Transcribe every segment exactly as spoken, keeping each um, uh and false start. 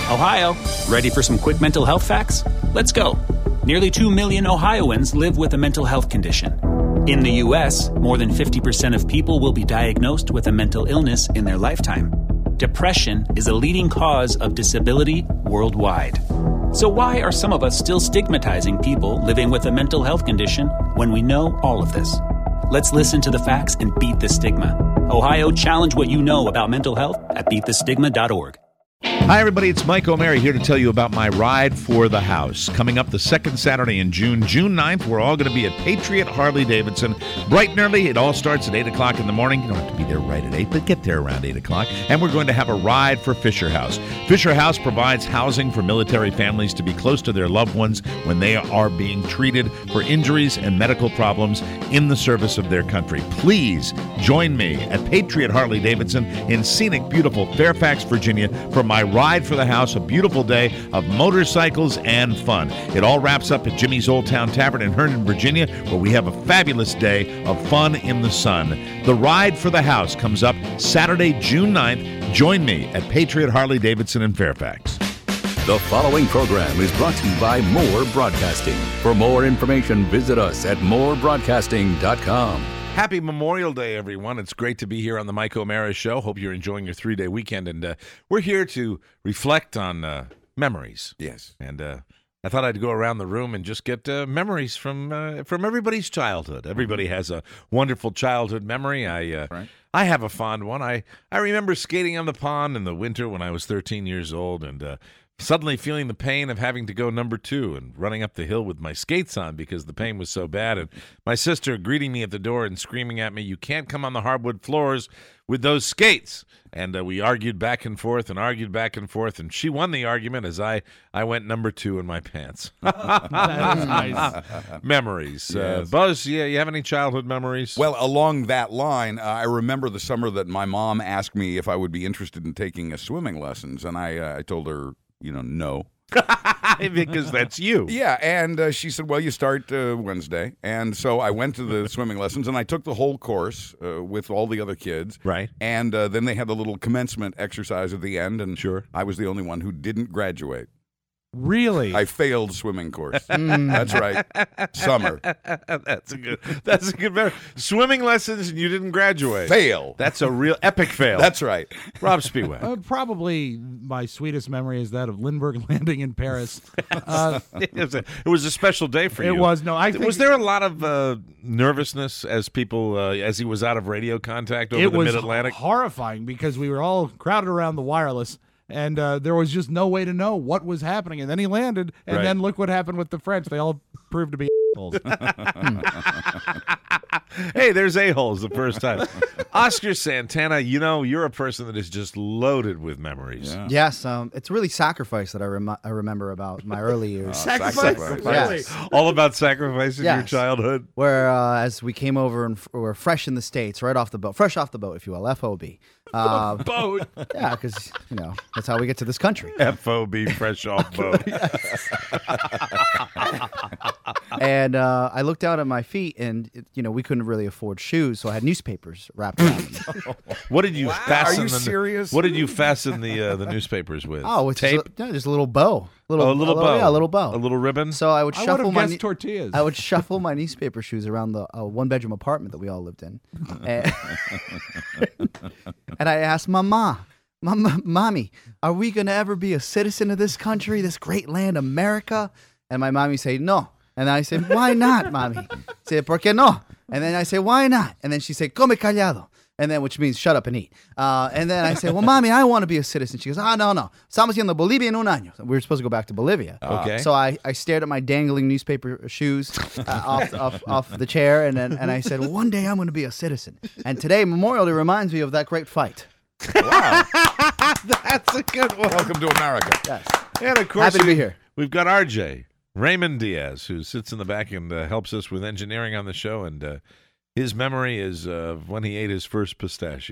Ohio, ready for some quick mental health facts? Let's go. Nearly two million Ohioans live with a mental health condition. In the U S, more than fifty percent of people will be diagnosed with a mental illness in their lifetime. Depression is a leading cause of disability worldwide. So why are some of us still stigmatizing people living with a mental health condition when we know all of this? Let's listen to the facts and beat the stigma. Ohio, challenge what you know about mental health at beat the stigma dot org. Hi, everybody. It's Mike O'Mara here to tell you about my Ride for the House. Coming up the second Saturday in June, June ninth, we're all going to be at Patriot Harley-Davidson. Bright and early. It all starts at eight o'clock in the morning. You don't have to be there right at eight, but get there around eight o'clock. And we're going to have a ride for Fisher House. Fisher House provides housing for military families to be close to their loved ones when they are being treated for injuries and medical problems in the service of their country. Please join me at Patriot Harley-Davidson in scenic, beautiful Fairfax, Virginia for my Ride for the House, a beautiful day of motorcycles and fun. It all wraps up at Jimmy's Old Town Tavern in Herndon, Virginia, where we have a fabulous day of fun in the sun. The Ride for the House comes up Saturday, June ninth. Join me at Patriot Harley-Davidson in Fairfax. The following program is brought to you by More Broadcasting. For more information, visit us at more broadcasting dot com. Happy Memorial Day, everyone. It's great to be here on the Mike O'Mara Show. Hope you're enjoying your three-day weekend. And uh, we're here to reflect on uh, memories. Yes. And uh, I thought I'd go around the room and just get uh, memories from uh, from everybody's childhood. Everybody has a wonderful childhood memory. I uh, Right. I have a fond one. I, I remember skating on the pond in the winter when I was thirteen years old and uh, suddenly feeling the pain of having to go number two and running up the hill with my skates on because the pain was so bad. And my sister greeting me at the door and screaming at me, "You can't come on the hardwood floors with those skates." And uh, we argued back and forth and argued back and forth. And she won the argument as I, I went number two in my pants. That is nice. Memories. Uh, Yes. Buzz, yeah, you have any childhood memories? Well, along that line, uh, I remember the summer that my mom asked me if I would be interested in taking a swimming lessons, and I, uh, I told her, you know, no. Because that's you. Yeah, and uh, she said, well, you start uh, Wednesday. And so I went to the swimming lessons, and I took the whole course uh, with all the other kids. Right. And uh, then they had the little commencement exercise at the end, and Sure. I was the only one who didn't graduate. Really? I failed swimming course. That's right. Summer. That's a good. That's a good memory. Swimming lessons and you didn't graduate. Fail. That's a real epic fail. That's right. Rob Spiewak. Uh, probably my sweetest memory is that of Lindbergh landing in Paris. Uh, it, was a, it was a special day for you. it was no. I think Was there a lot of uh, nervousness as people uh, as he was out of radio contact over it the was Mid Atlantic? horrifying because we were all crowded around the wireless. And uh, there was just no way to know what was happening. And then he landed, and Right. then look what happened with the French. They all proved to be assholes. Hey, there's a-holes the first time. Oscar Santana, you know, you're a person that is just loaded with memories. Yeah. Yes, um, it's really sacrifice that I, rem- I remember about my early years. Sacrifice? Sacrifice. Really? Yes. All about sacrificing your Yes. childhood. Where uh, as we came over and f- were fresh in the States, right off the boat, fresh off the boat, if you will, F O B. Uh, Boat. yeah, because, you know, that's how we get to this country. F O B, fresh off boat. And uh, I looked down at my feet, and, it, you know, we couldn't really afford shoes, so I had newspapers wrapped around me. What did you fasten? Are you the, serious? What did you fasten the uh, the newspapers with? Oh, it's tape. Just, a, no, just a little bow. Little, Oh, a little bow. Yeah, a little bow. A little ribbon. So I would I would shuffle have my guessed ne- tortillas. I would shuffle my newspaper shoes around the uh, one-bedroom apartment that we all lived in, and, and I asked Mama, Mama, Mommy, are we gonna ever be a citizen of this country, this great land, America? And my mommy said no, and I said, why not, Mommy? Say, ¿por qué no? And then I say, why not? And then she said, come callado. And then, which means shut up and eat. Uh, and then I say, well, Mommy, I want to be a citizen. She goes, ah, no, no. Estamos yendo a Bolivia en un año. We were supposed to go back to Bolivia. Okay. So I, I stared at my dangling newspaper shoes uh, off, off, off the chair, and then, and I said, well, one day I'm going to be a citizen. And today, Memorial Day reminds me of that great fight. Wow. That's a good one. Welcome to America. Yes. And of course, Happy to be we- here. We've got R J, Raymond Diaz, who sits in the back and uh, helps us with engineering on the show. And uh, his memory is of when he ate his first pistachio.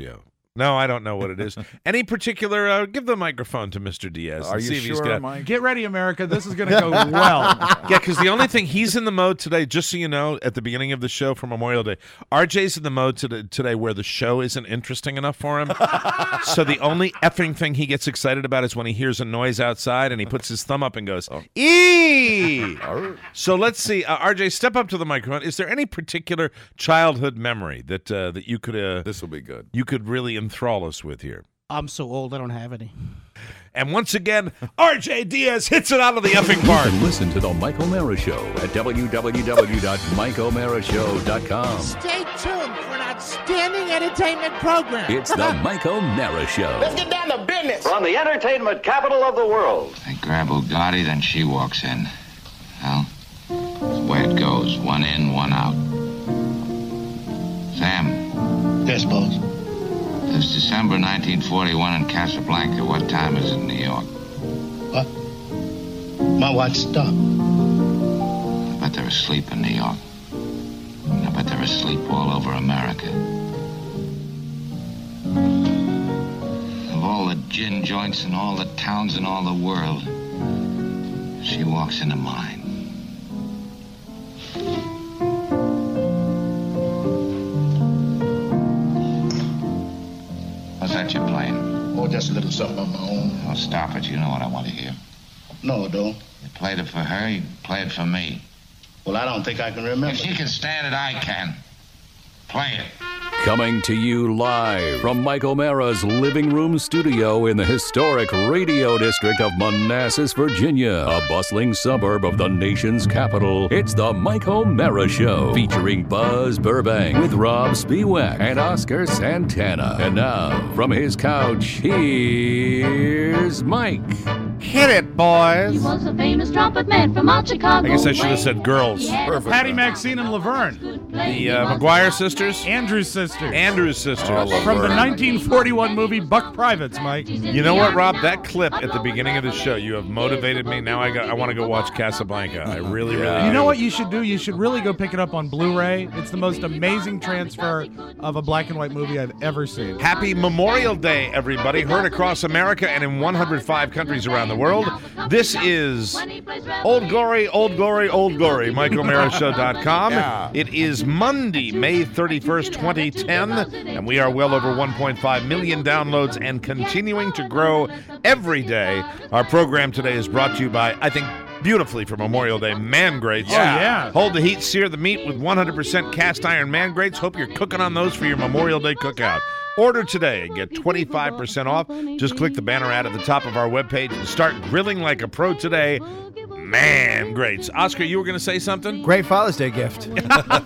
No, I don't know what it is. Any particular? Uh, give the microphone to Mister Diaz. Are and you see if he's sure, got, Mike? Get ready, America. This is going to go well. Yeah, because the only thing he's in the mode today, just so you know, at the beginning of the show for Memorial Day, R J's in the mode today, today where the show isn't interesting enough for him. So the only effing thing he gets excited about is when he hears a noise outside and he puts his thumb up and goes, "Ee!" So let's see, uh, R J, step up to the microphone. Is there any particular childhood memory that uh, that you could uh, This will be good. you could really enthrall us with here? I'm so old, I don't have any. And once again, R J Diaz hits it out of the effing You park. can listen to The Mike O'Mara Show at w w w dot mike o'mara show dot com. Stay tuned for an outstanding entertainment program. It's The Mike O'Mara Show. Let's get down to business. From the entertainment capital of the world. They grab Bugatti, then she walks in. Well, that's the way it goes. One in, one out. Sam. Yes, boss. It's December nineteen forty-one in Casablanca. What time is it in New York? What? My watch stopped. I bet they're asleep in New York. I bet they're asleep all over America. Of all the gin joints in all the towns in all the world, she walks into mine. What's that you're playing? Oh, just a little something on my own. Oh, stop it. You know what I want to hear. No, though. You played it for her, you play it for me. Well, I don't think I can remember. If she can stand it, I can. Play it. Coming to you live from Mike O'Mara's living room studio in the historic radio district of Manassas, Virginia, a bustling suburb of the nation's capital. It's the Mike O'Mara Show, featuring Buzz Burbank with Rob Spiewak and Oscar Santana. And now, from his couch, here's Mike. Hit it, boys. He was a famous trumpet man from out Chicago. I guess I should have said girls. Perfect. Patty, Maxine, and Laverne. The uh, McGuire sisters? Andrew's sisters. Andrew's sisters. Oh, From the Laverne. nineteen forty-one movie Buck Privates, Mike. You know what, Rob? That clip at the beginning of the show, you have motivated me. Now I got. I want to go watch Casablanca. I really, really. Yeah. You know do. what you should do? You should really go pick it up on Blu-ray. It's the most amazing transfer of a black and white movie I've ever seen. Happy Memorial Day, everybody. Heard across America and in one hundred five countries around the world. This is Old Glory, Old Glory, Old Glory. Mike O'Mara Show dot com. Yeah. It is Monday, May thirty-first, twenty ten, and we are well over one point five million downloads and continuing to grow every day. Our program today is brought to you by, I think, beautifully for Memorial Day, Man Grates. Oh, yeah. Hold the heat, sear the meat with one hundred percent cast iron Man Grates. Hope you're cooking on those for your Memorial Day cookout. Order today and get twenty-five percent off. Just click the banner ad at the top of our webpage and start grilling like a pro today. Man Grates. Oscar, you were going to say something? Great Father's Day gift. He's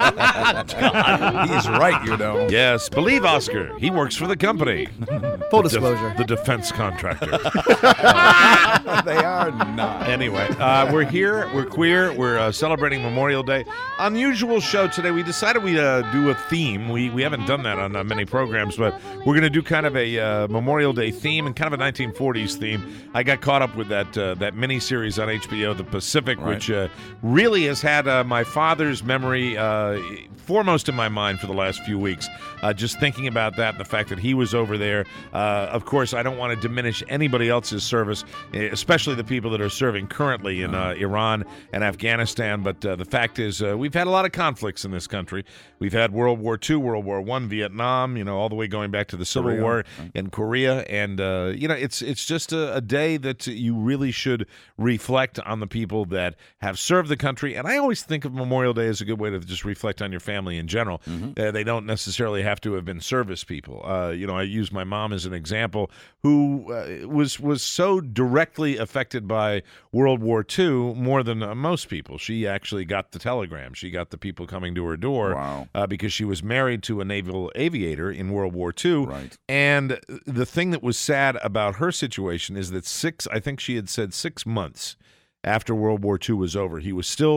right, you know. Yes, believe Oscar. He works for the company. Full The- disclosure. the defense contractor. They are not. Anyway, uh, we're here. We're queer. We're uh, celebrating Memorial Day. Unusual show today. We decided we'd uh, do a theme. We we haven't done that on uh, many programs, but we're going to do kind of a uh, Memorial Day theme and kind of a nineteen forties theme. I got caught up with that uh, that miniseries on H B O, The Pacific, Right. which uh, really has had uh, my father's memory uh, foremost in my mind for the last few weeks. Uh, just thinking about that and the fact that he was over there. Uh, of course, I don't want to diminish anybody else's service, especially the people that are serving currently in uh, Iran and Afghanistan. But uh, the fact is, uh, we've had a lot of conflicts in this country. We've had World War Two, World War One, Vietnam, you know, all the way going back to the Civil Korea, War right. in Korea. And, uh, you know, it's it's just a, a day that you really should reflect on the people that have served the country. And I always think of Memorial Day as a good way to just reflect on your family in general. Mm-hmm. Uh, they don't necessarily have to have been service people. Uh, you know, I use my mom as an example, who uh, was was so directly affected by World War Two more than uh, most people. She actually got the telegram. She got the people coming to her door Wow. uh, because she was married to a naval aviator in World War Two. Right. And the thing that was sad about her situation is that six, I think she had said six months after World War Two was over, he was still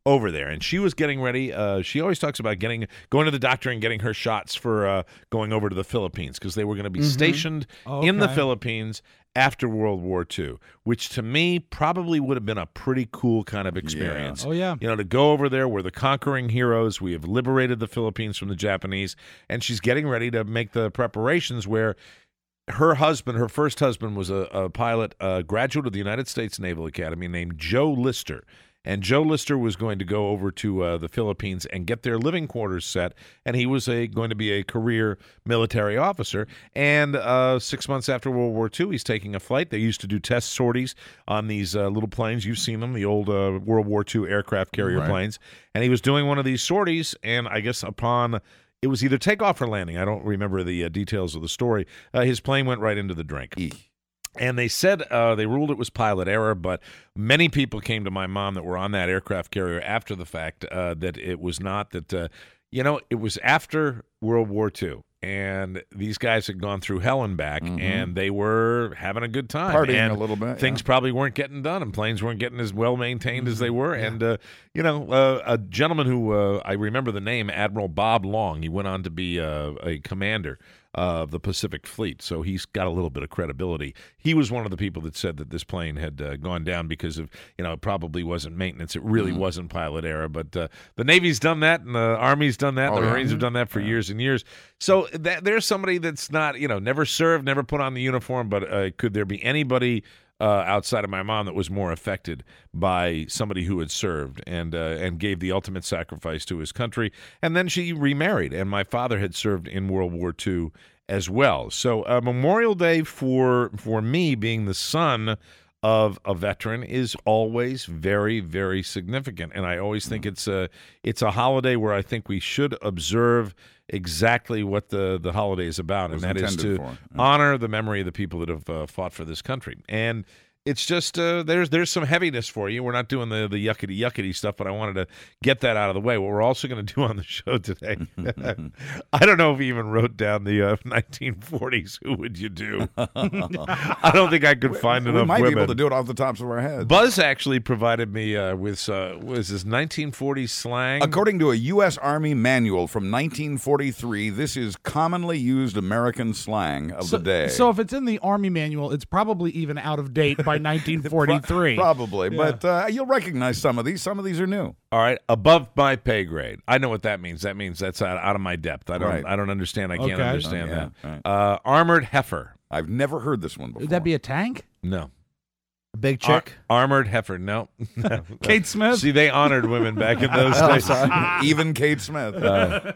over there, and she was getting ready. Uh, she always talks about getting going to the doctor and getting her shots for uh, going over to the Philippines because they were going to be Mm-hmm. stationed Oh, in the okay. Philippines after World War Two, which to me probably would have been a pretty cool kind of experience. Oh, yeah. You know, to go over there, we're the conquering heroes. We have liberated the Philippines from the Japanese, and she's getting ready to make the preparations where her husband, her first husband, was a, a pilot, a graduate of the United States Naval Academy named Joe Lister. And Joe Lister was going to go over to uh, the Philippines and get their living quarters set, and he was a, going to be a career military officer. And uh, six months after World War Two, he's taking a flight. They used to do test sorties on these uh, little planes. You've seen them, the old uh, World War Two aircraft carrier Right. planes. And he was doing one of these sorties, and I guess upon it was either takeoff or landing. I don't remember the uh, details of the story. Uh, his plane went right into the drink. Eek. And they said uh, they ruled it was pilot error, but many people came to my mom that were on that aircraft carrier after the fact uh, that it was not, that, uh, you know, it was after World War Two. And these guys had gone through hell and back, Mhm. and they were having a good time. Partying and a little bit, Things yeah. probably weren't getting done, and planes weren't getting as well maintained as they were. And, uh, you know, uh, a gentleman who uh, I remember the name, Admiral Bob Long, he went on to be uh, a commander of the Pacific Fleet, so he's got a little bit of credibility. He was one of the people that said that this plane had uh, gone down because of, you know, it probably wasn't maintenance. It really Mhm. wasn't pilot error, but uh, the Navy's done that, and the Army's done that, and Oh, the yeah. Marines have done that for years and years. So that, there's somebody that's not, you know, never served, never put on the uniform, but uh, could there be anybody uh, outside of my mom that was more affected by somebody who had served and uh, and gave the ultimate sacrifice to his country? And then she remarried, and my father had served in World War Two as well. So uh, Memorial Day for for me, being the son of a veteran, is always very, very significant, and I always think it's a it's a holiday where I think we should observe exactly what the the holiday is about, and was that is intended to for. honor the memory of the people that have uh, fought for this country. And it's just uh, there's there's some heaviness for you. We're not doing the the yuckety yuckety stuff, but I wanted to get that out of the way. What we're also going to do on the show today, I don't know if we even wrote down the uh, nineteen forties. Who would you do? I don't think I could find we enough might women. be able to do it off the tops of our heads. Buzz actually provided me uh, with uh, was this nineteen forties slang. According to a U S Army manual from nineteen forty-three, this is commonly used American slang of So, the day. so if it's in the Army manual, it's probably even out of date by nineteen forty-three. Probably, Yeah. but uh, you'll recognize some of these. Some of these are new. All right, above my pay grade. I know what that means. That means that's out, out of my depth. I don't. Right. I don't understand. I can't Okay. understand Oh, yeah, that. right. Uh, armored heifer. I've never heard this one before. Would that be a tank? No. A big Ar- chick. armored heifer. No. No. Kate Smith? See, they honored women back in those Oh, days. sorry. Even Kate Smith? Uh,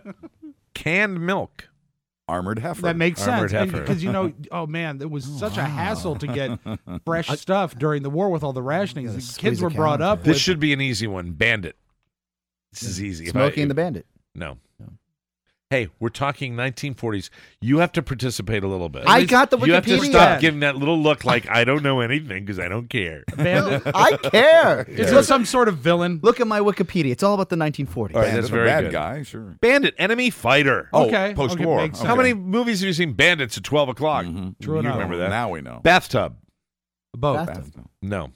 canned milk. Armored heifer. That makes Armored sense heifer. because you know, oh man, it was such a hassle to get fresh stuff during the war with all the rationing. gotta The squeeze kids a were brought cow up. into This with- should be an easy one. Bandit. This is easy. If I- Smokey and the Bandit. No. Hey, we're talking nineteen forties. You have to participate a little bit. I got the You have to Wikipedia. stop giving that little look like I don't know anything because I don't care. Bandit. I care. Is it some sort of villain? Look at my Wikipedia. It's all about the nineteen forties. All right, Bandit, that's a very bad good. guy, sure. Bandit, enemy fighter. Oh, Okay, post-war. okay, makes sense. How Okay. many movies have you seen Bandits at twelve o'clock? Mhm. True You enough. remember that? Now we know. Bathtub. A boat. Bathtub. No.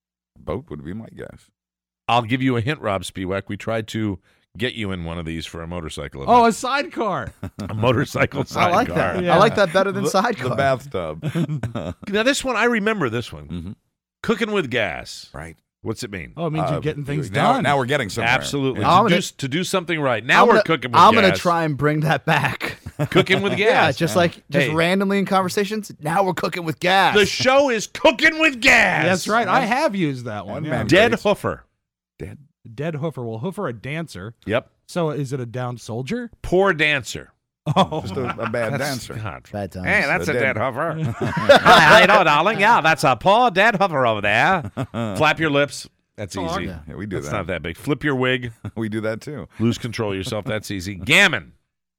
Boat would be my guess. I'll give you a hint, Rob Spiewak. We tried to get you in one of these for a motorcycle event. Oh, a sidecar. a motorcycle I sidecar. like that. Yeah. I like that better than The, sidecar. the bathtub. Now, this one, I remember this one. Mhm. Cooking with gas. Right. What's it mean? Oh, it means Uh, you're getting things now, done. Now we're getting somewhere. Absolutely. Yeah. I'm To, gonna- do, to do something right. Now I'm we're gonna, cooking with I'm gas. gonna try and bring that back. Cooking with Yeah, gas. just like just Hey. randomly in conversations. Now we're cooking with gas. The show is Cooking with Gas. That's right. I have used that one. One yeah. man. Dead Grace. Hoofer. Dead. Dead Hoofer. Well, Hoofer a dancer. Yep. So is it a downed soldier? Poor dancer. Oh, Just a, a bad That's- dancer. God. Bad times. Hey, that's The a dead- dead hoofer. Hi, how you doing, darling? Yeah, that's a poor dead hoofer over there. Flap your lips. That's easy. Yeah. Yeah, we do That's that. not that big. Flip your wig. We do that too. Lose control of yourself. That's easy. Gammon.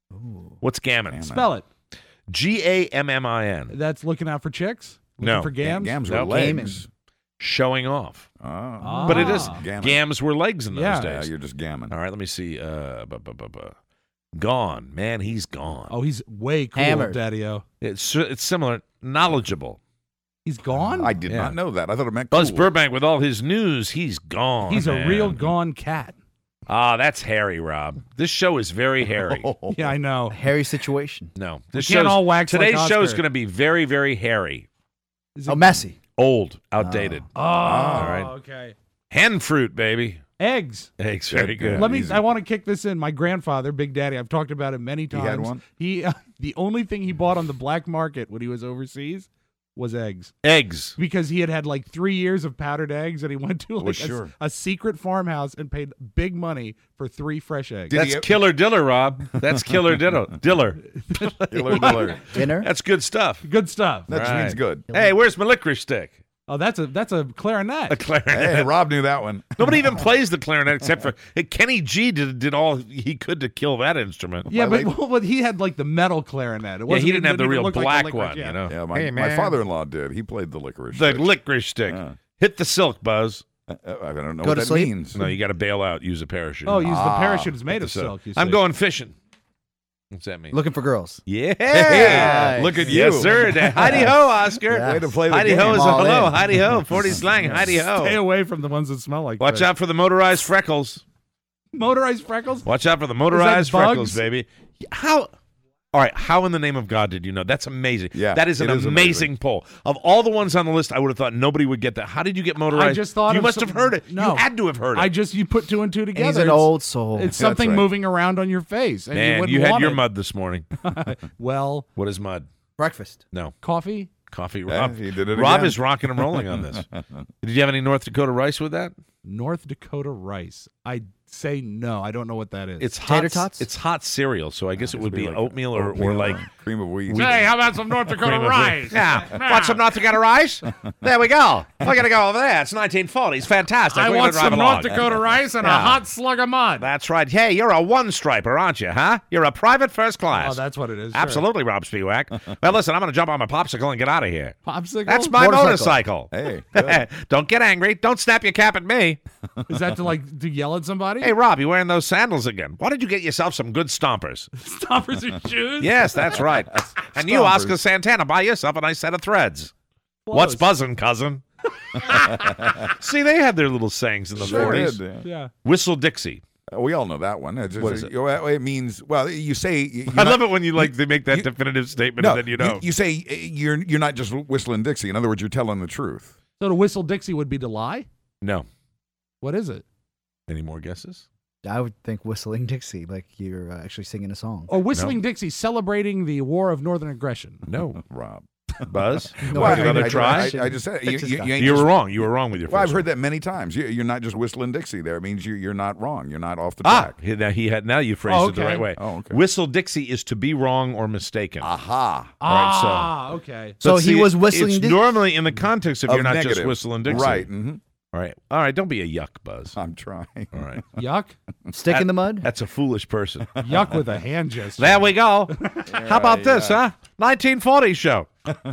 What's gammon? Gammon. spell it. G A M M I N. That's looking out for chicks? Looking No. for gams? Gams No. were legs. Showing off. Oh. Ah. But it is. Gammon. Gams were legs in those Yeah. Yeah, days. you're just gammon. All right, let me see. Uh, bu- bu- bu- bu- Gone. Man, he's gone. Oh, he's way cool, Hammered. Daddy-O. It's it's similar. Knowledgeable. He's gone? I did Yeah. not know that. I thought it meant Buzz cool. Burbank with all his news, he's gone. He's a man. real gone cat. Ah, that's hairy, Rob. This show is very hairy. Yeah, I know. Hairy situation. No, this can't show's- all wax like Today's show is Oscar. going to be very, very hairy. Oh, messy. Old, outdated. Oh, all right. okay. Hen fruit, baby. Eggs. Eggs, very good. Let me. I want to kick this in. My grandfather, Big Daddy. I've talked about him many times. He had one? He uh, the only thing he bought on the black market when he was overseas was eggs. Eggs. Because he had had like three years of powdered eggs, and he went to like Well, a, sure. a secret farmhouse and paid big money for three fresh eggs. That's killer diller, Rob. That's killer diller. Diller. Killer diller. Dinner? That's good stuff. Good stuff. That Right. means good. Hey, where's my licorice stick? Oh, that's a that's a clarinet. A clarinet. Hey, Rob knew that one. Nobody even plays the clarinet except for hey, Kenny G did did all he could to kill that instrument. Yeah, My but, late- well, but he had like the metal clarinet. It Yeah, wasn't, he didn't it have the even real look like black licorice, one, yeah. you know. Yeah, my, Hey, my man. father-in-law did. He played the licorice. The stick. licorice stick. Yeah. Hit the silk, Buzz. Uh, I don't know Go what to that sleep? means. No, you got to bail out. Use a parachute. Oh, use the Ah, parachute is made of So, silk. You I'm see. going fishing. What's that mean? Looking for girls. Yeah. Nice. Look at Yes, you. Sir. Heidi ho, Oscar. Yeah. Way to play the Heidi game. ho is a All hello. in. Heidi ho. forty slang. Heidi Stay ho. away from the ones that smell like. Watch fish. out for the motorized freckles. Motorized freckles. Watch out for the motorized bugs? freckles, baby. How? All right. How in the name of God did you know? That's amazing. Yeah, that is an it is amazing, amazing. poll. Of all the ones on the list, I would have thought nobody would get that. How did you get motorized? I just thought you of must some- have heard it. No. You had to have heard it. I just you put two and two together. He's an It's- old soul. It's That's something right. moving around on your face. And you, Man, wouldn't you, had want your it. mud this morning. Well, What is mud? Breakfast. No. coffee. Coffee. Yeah, Rob, he did it Rob again. is rocking and rolling on this. Did you have any North Dakota rice with that? North Dakota rice. I say no. I don't know what that is. It's Tater hot, tots? It's hot cereal, so I guess it would be like oatmeal or, oatmeal or like cream of wheat. Hey, how about some North Dakota cream of rice? wheat. Yeah. Want some North Dakota rice? There we go. We're going to go over there. It's nineteen forties. Fantastic. I We're want gonna drive some along. North Dakota rice and a Yeah. hot slug of mud. That's right. Hey, you're a one-striper, aren't you, huh? You're a private first class. Oh, that's what it is. Sure. Absolutely, Rob Spiewak. Well, listen, I'm going to jump on my popsicle and get out of here. Popsicle. That's my Motorcycle. motorcycle. Hey, good. Don't get angry. Don't snap your cap at me. Is that to like to yell at somebody? Hey, Rob, you wearing those sandals again? Why don't you get yourself some good stompers? Stompers and shoes. Yes, that's right. And you, Stompers. Oscar Santana, buy yourself a nice set of threads. What's Close. buzzing, cousin? See, they had their little sayings in the Sure forties. did, yeah. Yeah. Whistle Dixie. Uh, We all know that one. It's just, What is it? you know, it means, well, you say. you- you're I not- love it when you like they make that you- definitive statement No, and then you know. you say uh, you're you're not just whistling Dixie. In other words, you're telling the truth. So to whistle Dixie would be to lie. no. What is it? Any more guesses? I would think whistling Dixie, like you're uh, actually singing a song. Or whistling Dixie, celebrating the War of Northern Aggression. No. Rob. Buzz? No, Want I- another I- try? I, I just said you, Fix this you, guy. you ain't You just- were wrong. You were wrong with your Well, I've first heard that many times. You, you're not just whistling Dixie. There, it means you, you're not wrong. You're not off the Ah, track. he, now he had. Now you phrased Oh, it the okay. right way. Oh, okay. Whistle Dixie is to be wrong or mistaken. Aha. All right, so- Ah, okay. So But he was whistling It's Dixie? normally in the context of, Of you're not negative. just whistling Dixie. Right. hmm All right. All right. Don't be a yuck, Buzz. I'm trying. All right. Yuck. Stick in the mud? That's a foolish person. Yuck with a hand gesture. There we go. How about this, huh? nineteen forties show.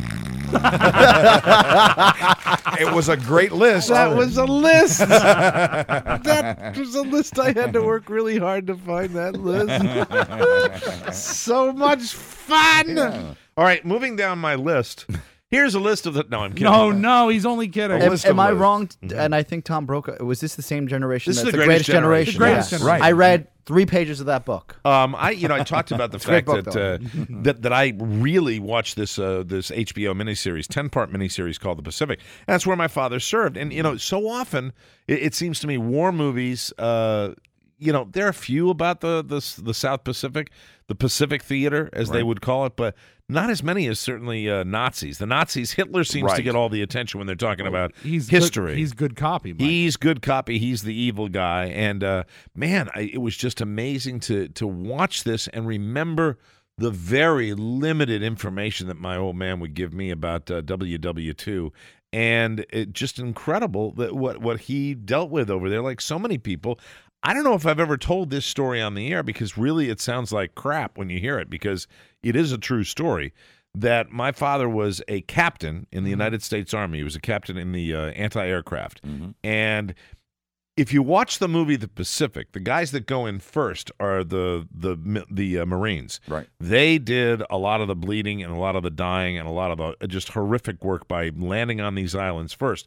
It was a great list. That was a list. That was a list. I had to work really hard to find that list. So much fun. All right, moving down my list. Here's a list of the. No, I'm kidding. No, no, he's only kidding. Am, list am of I lists. wrong? And I think Tom Brokaw, was this the same generation? This is that's the Greatest Generation. The Greatest yeah. Generation. I read three pages of that book. Um, I you know I talked about the a great fact book, that, uh, that that I really watched this uh, this H B O miniseries, ten part miniseries called The Pacific. And that's where my father served, and you know so often it, it seems to me war movies. Uh, you know there are a few about the the, the South Pacific, the Pacific Theater as they Right. would call it, but not as many as certainly uh, Nazis. The Nazis, Hitler seems to Right. get all the attention when they're talking about He's history. Good, he's good copy. Mike. He's good copy. He's the evil guy. And uh, man, I, it was just amazing to to watch this and remember the very limited information that my old man would give me about uh, W W two. And it just incredible that what what he dealt with over there. Like so many people, I don't know if I've ever told this story on the air because really it sounds like crap when you hear it because it is a true story. That my father was a captain in the United States Army. He was a captain in the uh, anti-aircraft. And if you watch the movie The Pacific, the guys that go in first are the the the uh, Marines. Right. They did a lot of the bleeding and a lot of the dying and a lot of the just horrific work by landing on these islands first.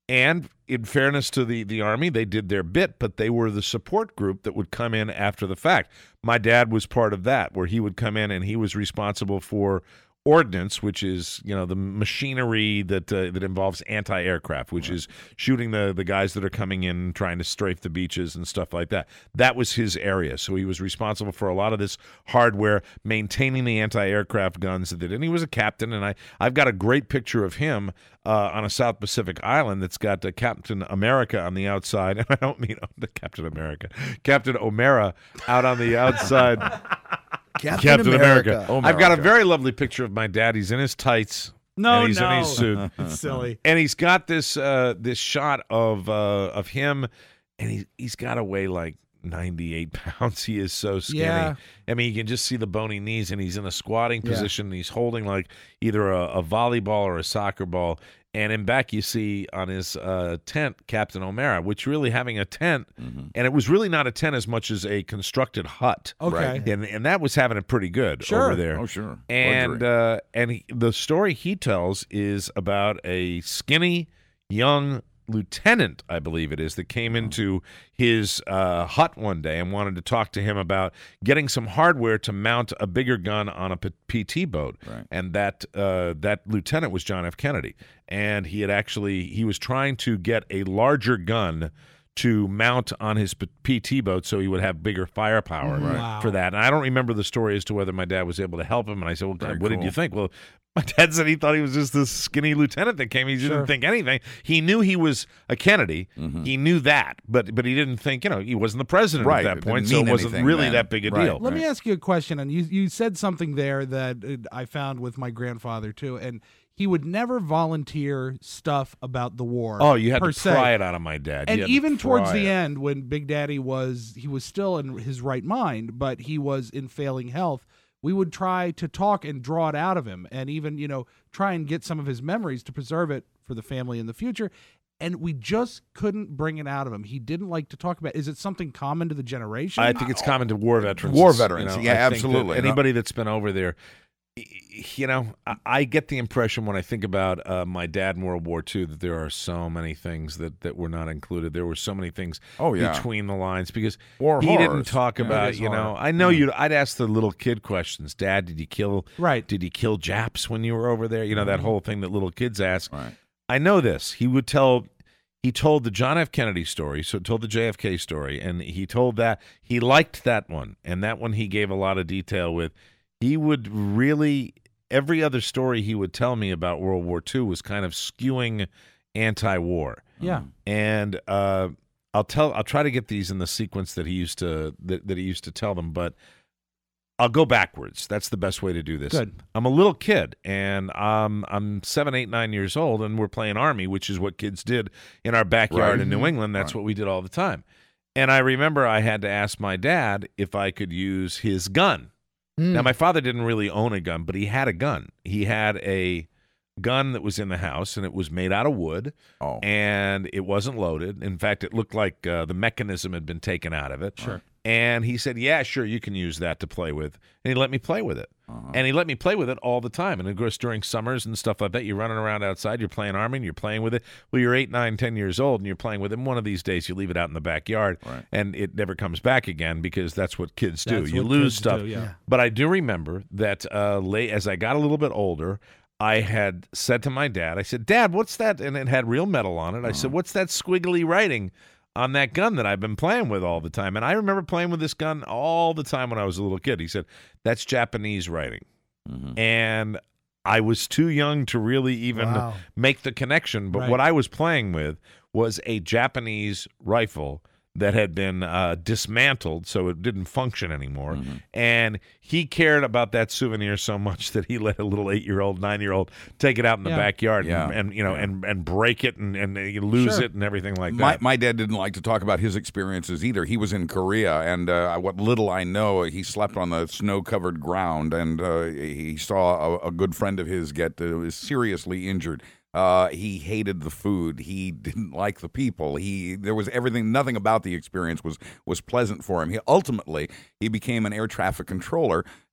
And in fairness to the, the Army, they did their bit, but they were the support group that would come in after the fact. My dad was part of that, where he would come in and he was responsible for ordnance, which is, you know, the machinery that uh, that involves anti-aircraft, which right. is shooting the, the guys that are coming in, trying to strafe the beaches and stuff like that. That was his area. So he was responsible for a lot of this hardware, maintaining the anti-aircraft guns that did. And he was a captain, and I, I've got a great picture of him uh, on a South Pacific island that's got uh, Captain America on the outside. And I don't mean oh, Captain America. Captain O'Mara out on the outside. Captain, Captain America. America. America. I've got a very lovely picture of my dad. He's in his tights. No, and he's no. in his suit. It's silly. And he's got this uh, this shot of uh, of him, and he he's got to weigh like ninety-eight pounds. He is so skinny. Yeah. I mean, you can just see the bony knees, and he's in a squatting Yeah. position. And he's holding like either a, a volleyball or a soccer ball. And in back, you see on his uh, tent, Captain O'Mara, which really having a tent, Mm-hmm. and it was really not a tent as much as a constructed hut. Okay. Right. And and that was having it pretty good Sure. over there. Oh, sure. And Luxury. uh, and he, the story he tells is about a skinny young lieutenant, I believe it is, that came into his uh, hut one day and wanted to talk to him about getting some hardware to mount a bigger gun on a P- PT boat. Right. And that uh, that lieutenant was John F. Kennedy, and he had actually he was trying to get a larger gun to mount on his P T boat so he would have bigger firepower Right. for that. And I don't remember the story as to whether my dad was able to help him. And I said, well, Very what did cool. you think? Well, my dad said he thought he was just this skinny lieutenant that came. He didn't Sure. think anything. He knew he was a Kennedy. Mm-hmm. He knew that, but but he didn't think, you know, he wasn't the president Right. at It that point, didn't so it mean wasn't anything really then. that big a Right. deal. Let me ask you a question. And you you said something there that uh, I found with my grandfather too, and he would never volunteer stuff about the war. Oh, you had per to se. pry it out of my dad. You And had to even towards pry the it. end, when Big Daddy was, he was still in his right mind, but he was in failing health. We would try to talk and draw it out of him, and even, you know, try and get some of his memories to preserve it for the family in the future. And we just couldn't bring it out of him. He didn't like to talk about. Is it something common to the generation? I think it's common to war veterans. War It's, you veterans, know, yeah, I think that absolutely. Anybody that's been over there, y- you know, I, I get the impression when I think about uh, my dad in World War Two that there are so many things that, that were not included. There were so many things Oh, yeah. between the lines because War he horrors. didn't talk Yeah, it about, is you know, horror. I know you. I'd ask the little kid questions. Dad, did you kill? Right. Did you kill Japs when you were over there? You know, that whole thing that little kids ask. Right. I know this. He would tell. He told the John F. Kennedy story, so told the J F K story, and he told that he liked that one, and that one he gave a lot of detail with. He would really every other story he would tell me about World War Two was kind of skewing anti-war. Yeah. And uh, I'll tell. I'll try to get these in the sequence that he used to that, that he used to tell them, but I'll go backwards. That's the best way to do this. Good. I'm a little kid, and um, I'm seven, eight, nine years old, and we're playing Army, which is what kids did in our backyard Right. in New England. That's Right. what we did all the time. And I remember I had to ask my dad if I could use his gun. Mm. Now, my father didn't really own a gun, but he had a gun. He had a gun that was in the house, and it was made out of wood, Oh. and it wasn't loaded. In fact, it looked like uh, the mechanism had been taken out of it. Sure. And he said, yeah, sure, you can use that to play with. And he let me play with it. Uh-huh. And he let me play with it all the time. And of course, during summers and stuff like that, you're running around outside, you're playing Army, and you're playing with it. Well, you're eight, nine, ten years old, and you're playing with it. And one of these days, you leave it out in the backyard, Right. and it never comes back again because that's what kids do. That's you what lose kids stuff. do, yeah. But I do remember that uh, late, as I got a little bit older, I had said to my dad, I said, Dad, what's that? And it had real metal on it. I said, what's that squiggly writing on that gun that I've been playing with all the time? And I remember playing with this gun all the time when I was a little kid. He said, that's Japanese writing. Mm-hmm. And I was too young to really even Wow. make the connection. But Right. what I was playing with was a Japanese rifle that had been uh, dismantled, so it didn't function anymore. Mm-hmm. And he cared about that souvenir so much that he let a little eight-year-old, nine-year-old take it out in the Yeah. backyard Yeah. and, and you know Yeah. and and break it and and you lose Sure. it and everything like My that. my dad didn't like to talk about his experiences either. He was in Korea, and uh, what little I know, he slept on the snow-covered ground, and uh, he saw a, a good friend of his get uh, seriously injured. Uh, he hated the food. He didn't like the people. He there was everything. Nothing about the experience was was pleasant for him. He ultimately he became an air traffic controller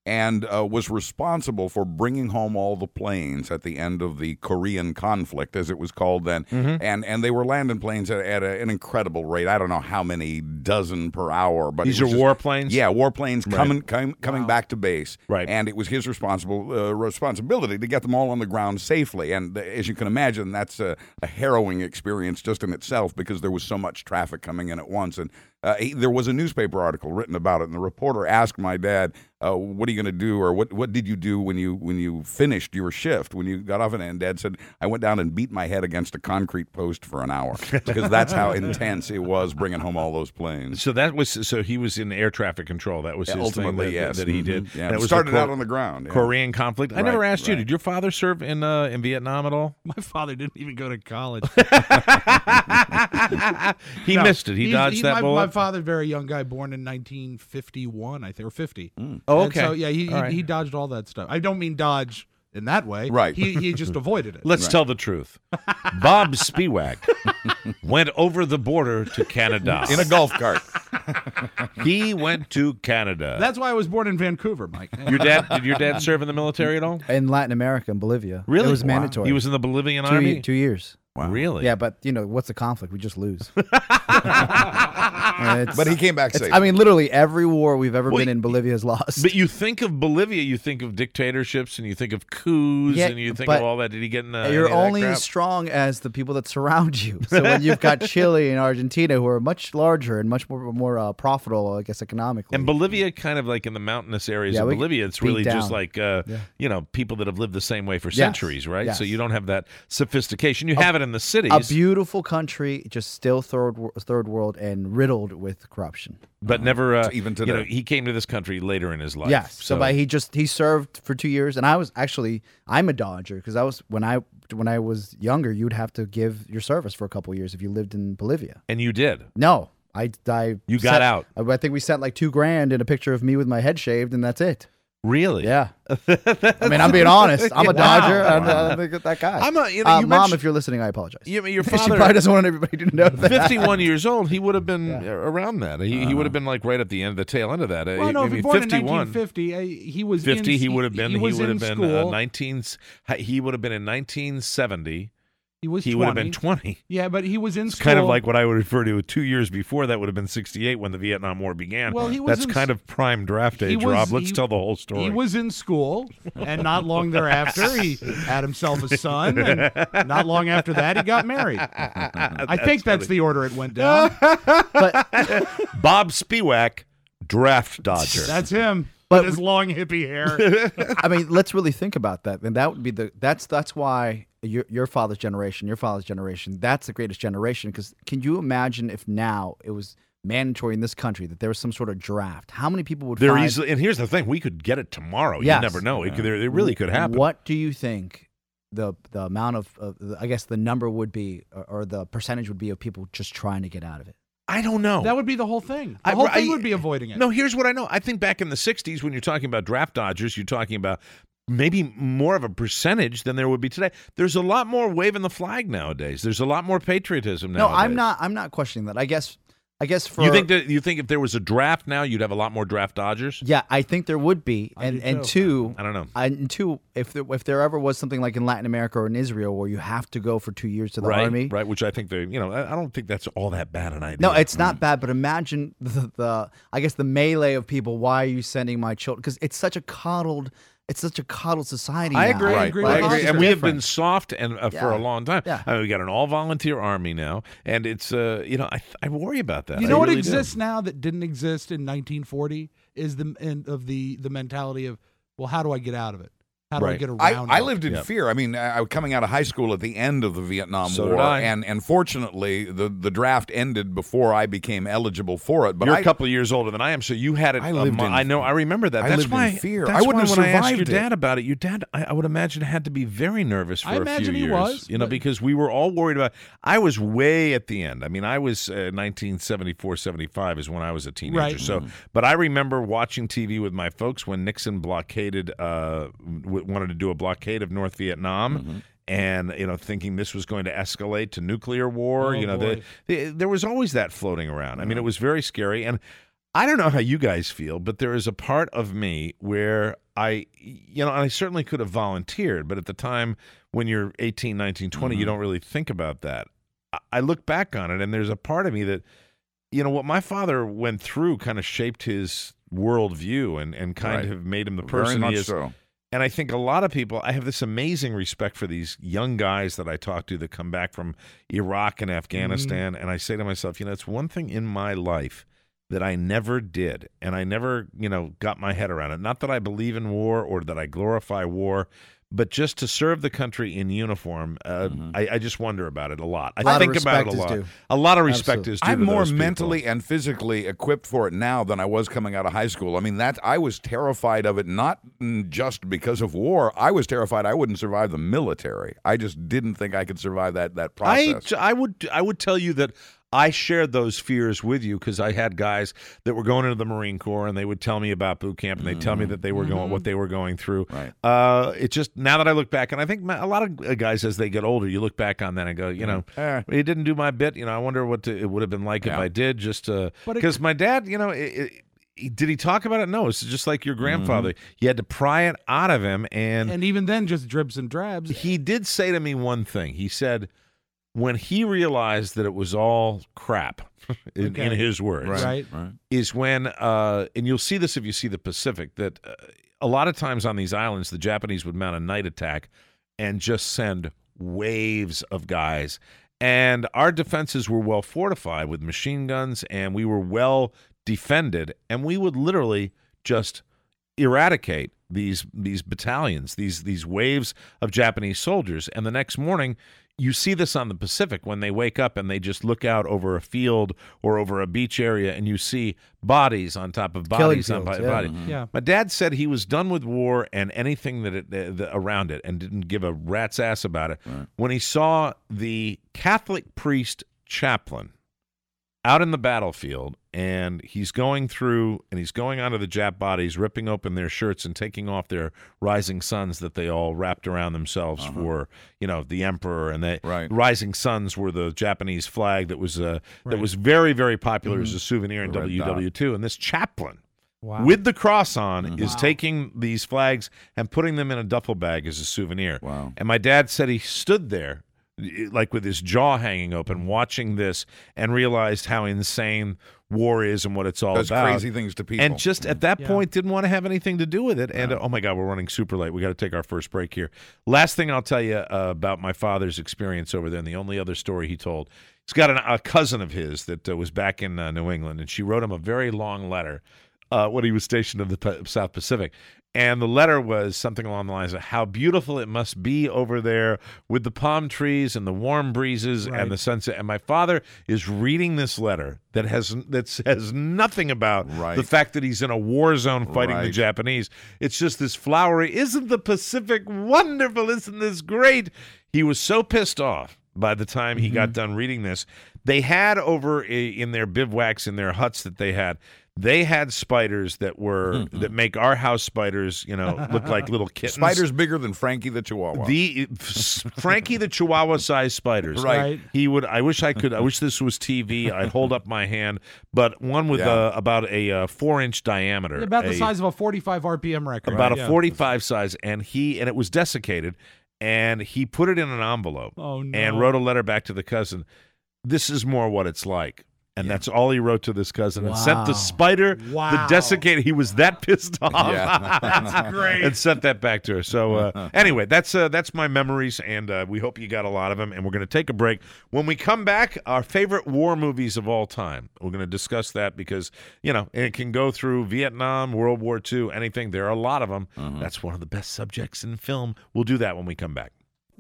and uh, was responsible for bringing home all the planes at the end of the Korean conflict, as it was called then. Mm-hmm. And and they were landing planes at, at a, an incredible rate. I don't know how many dozen per hour. But These it are was just, warplanes? Yeah, warplanes Right. coming com, coming Wow. back to base. Right. And it was his responsible uh, responsibility to get them all on the ground safely. And uh, as you can imagine, that's a, a harrowing experience just in itself because there was so much traffic coming in at once. And uh, he, there was a newspaper article written about it, and the reporter asked my dad, uh, "What are you going to do, or what what did you do when you when you finished your shift, when you got off?" it? And Dad said, "I went down and beat my head against a concrete post for an hour because that's how intense it was bringing home all those planes." So that was so he was in air traffic control. That was Yeah, his ultimately, thing that, yes. that he Mhm. did. Yeah, That it was started the out on the ground. Yeah. Korean conflict. I never Right, asked you. right. Did your father serve in uh, in Vietnam at all? My father didn't even go to college. He No, missed it. He he's- dodged he- that my, bullet. My father, very young guy, born in nineteen fifty-one, I think, or fifty. Oh, And okay. so yeah, he All he, right. he dodged all that stuff. I don't mean dodge in that way. Right. He he just avoided it. Let's Right. tell the truth. Bob Spiewak went over the border to Canada. In a golf cart. He went to Canada. That's why I was born in Vancouver, Mike. your dad did your dad serve in the military at all? In Latin America, in Bolivia. Really? It was Wow. mandatory. He was in the Bolivian two, army? ye- two years. Wow. Really? Yeah, but, you know, what's the conflict? We just lose. And it's- But he came back it's- safe. I mean, literally every war we've ever Well, been in, Bolivia has lost. But you think of Bolivia, you think of dictatorships, and you think of coups, Yeah, and you think but of all that. Did he get in? Uh, You're any of that only crap? as strong as the people that surround you. So when you've got Chile and Argentina, who are much larger and much more more uh, profitable, I guess, economically. And Bolivia, kind of like in the mountainous areas Yeah, of we Bolivia, it's beat really just down. like uh, Yeah. you know people that have lived the same way for Yes, centuries, right? yes. So you don't have that sophistication. You have it in the cities, a beautiful country, just still third wor- third world and riddled with corruption. but never uh, Even You know, today. he came to this country later in his life. Yes. So, but he just he served for two years, and I was actually I'm a Dodger because I was when I when I was younger, you'd have to give your service for a couple of years if you lived in Bolivia. and you did. No, I I You got sent- out. I, I think we sent like two grand in a picture of me with my head shaved, and that's it. Really? Yeah. I mean, I'm being honest. I'm a Wow. Dodger. I'm, uh, I'm that guy. I'm a. You know, Uh, you Mom, mentioned- if you're listening, I apologize. you, your she father. probably doesn't want everybody to know that. fifty-one years old, he would have been around that. He, he would have been like right at the end, the tail end of that. Well, Uh, no, I if he mean, born in fifty-one. nineteen fifty, uh, he was fifty, in, he would have been. He, He, was would in have been uh, school. nineteen. He would have been in nineteen seventy. He was. He twenty. would have been twenty. Yeah, but he was in It's school. kind of like what I would refer to two years before that would have been sixty-eight when the Vietnam War began. Well, he was That's in kind s- of prime draft he age, was- Rob. Let's he- tell the whole story. He was in school, and not long thereafter, he had himself a son, and not long after that, he got married. I think that's the order it went down. Bob Spiewak, draft dodger. That's him. But- with his long hippie hair. I mean, let's really think about that. And that would be the that's that's why your your father's generation, your father's generation, that's the greatest generation. Because can you imagine if now it was mandatory in this country that there was some sort of draft? How many people would They're find, easily, and here's the thing: we could get it tomorrow. Yes. You never know. It, could, it really could happen. What do you think the the amount of, of I guess the number would be, or, or the percentage would be of people just trying to get out of it? I don't know. That would be the whole thing. The I- whole I- thing would be avoiding it. No, here's what I know. I think back in the sixties, when you're talking about draft dodgers, you're talking about maybe more of a percentage than there would be today. There's a lot more waving the flag nowadays. There's a lot more patriotism No, nowadays. I'm not. I'm not questioning that. I guess. I guess for You think that you think if there was a draft now, you'd have a lot more draft dodgers? Yeah, I think there would be, I and do and too. two, I don't know. and two, if there, if there ever was something like in Latin America or in Israel where you have to go for two years to the right, army, right. Which I think they, you know, I I don't think that's all that bad an idea. no, it's not bad. But imagine the, the, I guess the melee of people. Why are you sending my children? Because it's such a coddled, it's such a coddled society. I now. agree. I I agree agree. with you. And we have Different. been soft and uh, for Yeah. a long time. Yeah. I mean, we got an all-volunteer army now, and it's uh, you know, I I worry about that. You I know what really do. exists now that didn't exist in nineteen forty is the end of the the mentality of, well, how do I get out of it? How do I Right. get I, around I it? lived in Yep. fear. I mean, I, I- coming out of high school at the end of the Vietnam So War, did I. and and fortunately, the, the draft ended before I became eligible for it. But You're I, a couple of years older than I am, so you had it. I a lived mo- in- I know. I remember that. I That's lived in why. fear. That's I wouldn't why have when I asked your survived it. dad about it, your dad, I, I would imagine, had to be very nervous for I a imagine few he years. was, you know, but- because we were all worried about. I was way at the end. I mean, I was uh, nineteen seventy-four, seventy-five is when I was a teenager. Right. So, but I remember watching T V with my folks when Nixon blockaded, uh, w- wanted to do a blockade of North Vietnam. Mm-hmm. And you know, thinking this was going to escalate to nuclear war. Oh, you know, boy. the, the, there was always that floating around. I mean, it was very scary. And I don't know how you guys feel, but there is a part of me where I, you know, I certainly could have volunteered, but at the time when you're eighteen, nineteen, twenty, mm-hmm. you don't really think about that. I look back on it, and there's a part of me that, you know, what my father went through kind of shaped his worldview and, and kind right. of made him the Very person much he is. So. And I think a lot of people, I have this amazing respect for these young guys that I talk to that come back from Iraq and Afghanistan, mm-hmm. and I say to myself, you know, it's one thing in my life that I never did, and I never, you know, got my head around it. Not that I believe in war or that I glorify war, but just to serve the country in uniform, uh, mm-hmm. I, I just wonder about it a lot. I lot think about it a lot. Due. A lot of respect Absolutely. is due I'm to more those mentally people. and physically equipped for it now than I was coming out of high school. I mean, that I was terrified of it, not just because of war. I was terrified I wouldn't survive the military. I just didn't think I could survive that that process. I, I would I would tell you that I shared those fears with you because I had guys that were going into the Marine Corps, and they would tell me about boot camp, and they'd tell me that they were Mm-hmm. going, what they were going through. Right. Uh, it just, now that I look back, and I think a lot of guys, as they get older, you look back on that and go, you know, Eh. it didn't do my bit. You know, I wonder what to, it would have been like Yeah. if I did. Just But it- because my dad, you know, it, it, he- did he talk about it? No, it's just like your grandfather. You had to pry it out of him, and And even then, just dribs and drabs. he did say to me one thing. He said, when he realized that it was all crap, in, Okay. in his words, Right. Right. is when, uh, and you'll see this if you see the Pacific, that uh, a lot of times on these islands, the Japanese would mount a night attack and just send waves of guys. And our defenses were well fortified with machine guns, and we were well defended, and we would literally just eradicate these these battalions, these these waves of Japanese soldiers. And the next morning, you see this on the Pacific when they wake up and they just look out over a field or over a beach area, and you see bodies on top of bodies on fields, bo- yeah. bodies. Yeah. My dad said he was done with war and anything that it, uh, the, around it, and didn't give a rat's ass about it. Right. When he saw the Catholic priest chaplain out in the battlefield, and he's going through and he's going onto the Jap bodies, ripping open their shirts and taking off their rising suns that they all wrapped around themselves Uh-huh. for, you know, the emperor. And the Right. rising suns were the Japanese flag that was uh, that Right. was very, very popular as a souvenir in The red W W two. And this chaplain, Wow. with the cross on, Mhm. is Wow. taking these flags and putting them in a duffel bag as a souvenir. Wow. And my dad said he stood there, like with his jaw hanging open, watching this, and realized how insane war is and what it's all Does about. crazy things to people. And just at that Yeah. point, didn't want to have anything to do with it. And Yeah. uh, oh my God, we're running super late. We got to take our first break here. Last thing I'll tell you uh, about my father's experience over there, and the only other story he told. He's got an, a cousin of his that uh, was back in uh, New England, and she wrote him a very long letter uh, when he was stationed in the P- South Pacific. And the letter was something along the lines of how beautiful it must be over there with the palm trees and the warm breezes Right. and the sunset. And my father is reading this letter that has that says nothing about Right. the fact that he's in a war zone fighting the Right. Japanese. It's just this flowery, isn't the Pacific wonderful? Isn't this great? He was so pissed off by the time he got done reading this. They had over i- in their bivouacs, in their huts that they had, they had spiders that were that make our house spiders, you know, look like little kittens. Spiders bigger than Frankie the Chihuahua. The Frankie the Chihuahua sized spiders. Right. Right. He would. I wish I could. I wish this was T V. I'd hold up my hand, but one with Yeah. uh, about a uh, four inch diameter, About the a- size of a forty-five R P M record. about a Yeah. forty-five size, and he and it was desiccated, and he put it in an envelope Oh, no. and wrote a letter back to the cousin. This is more what it's like. And that's all he wrote to this cousin, and sent the Wow. spider, the Wow. desiccated. He was that pissed off. Yeah. That's great. And sent that back to her. So uh, anyway, that's uh, that's my memories, and uh, we hope you got a lot of them. And we're going to take a break. When we come back, our favorite war movies of all time. We're going to discuss that because you know it can go through Vietnam, World War Two, anything. There are a lot of them. That's one of the best subjects in film. We'll do that when we come back.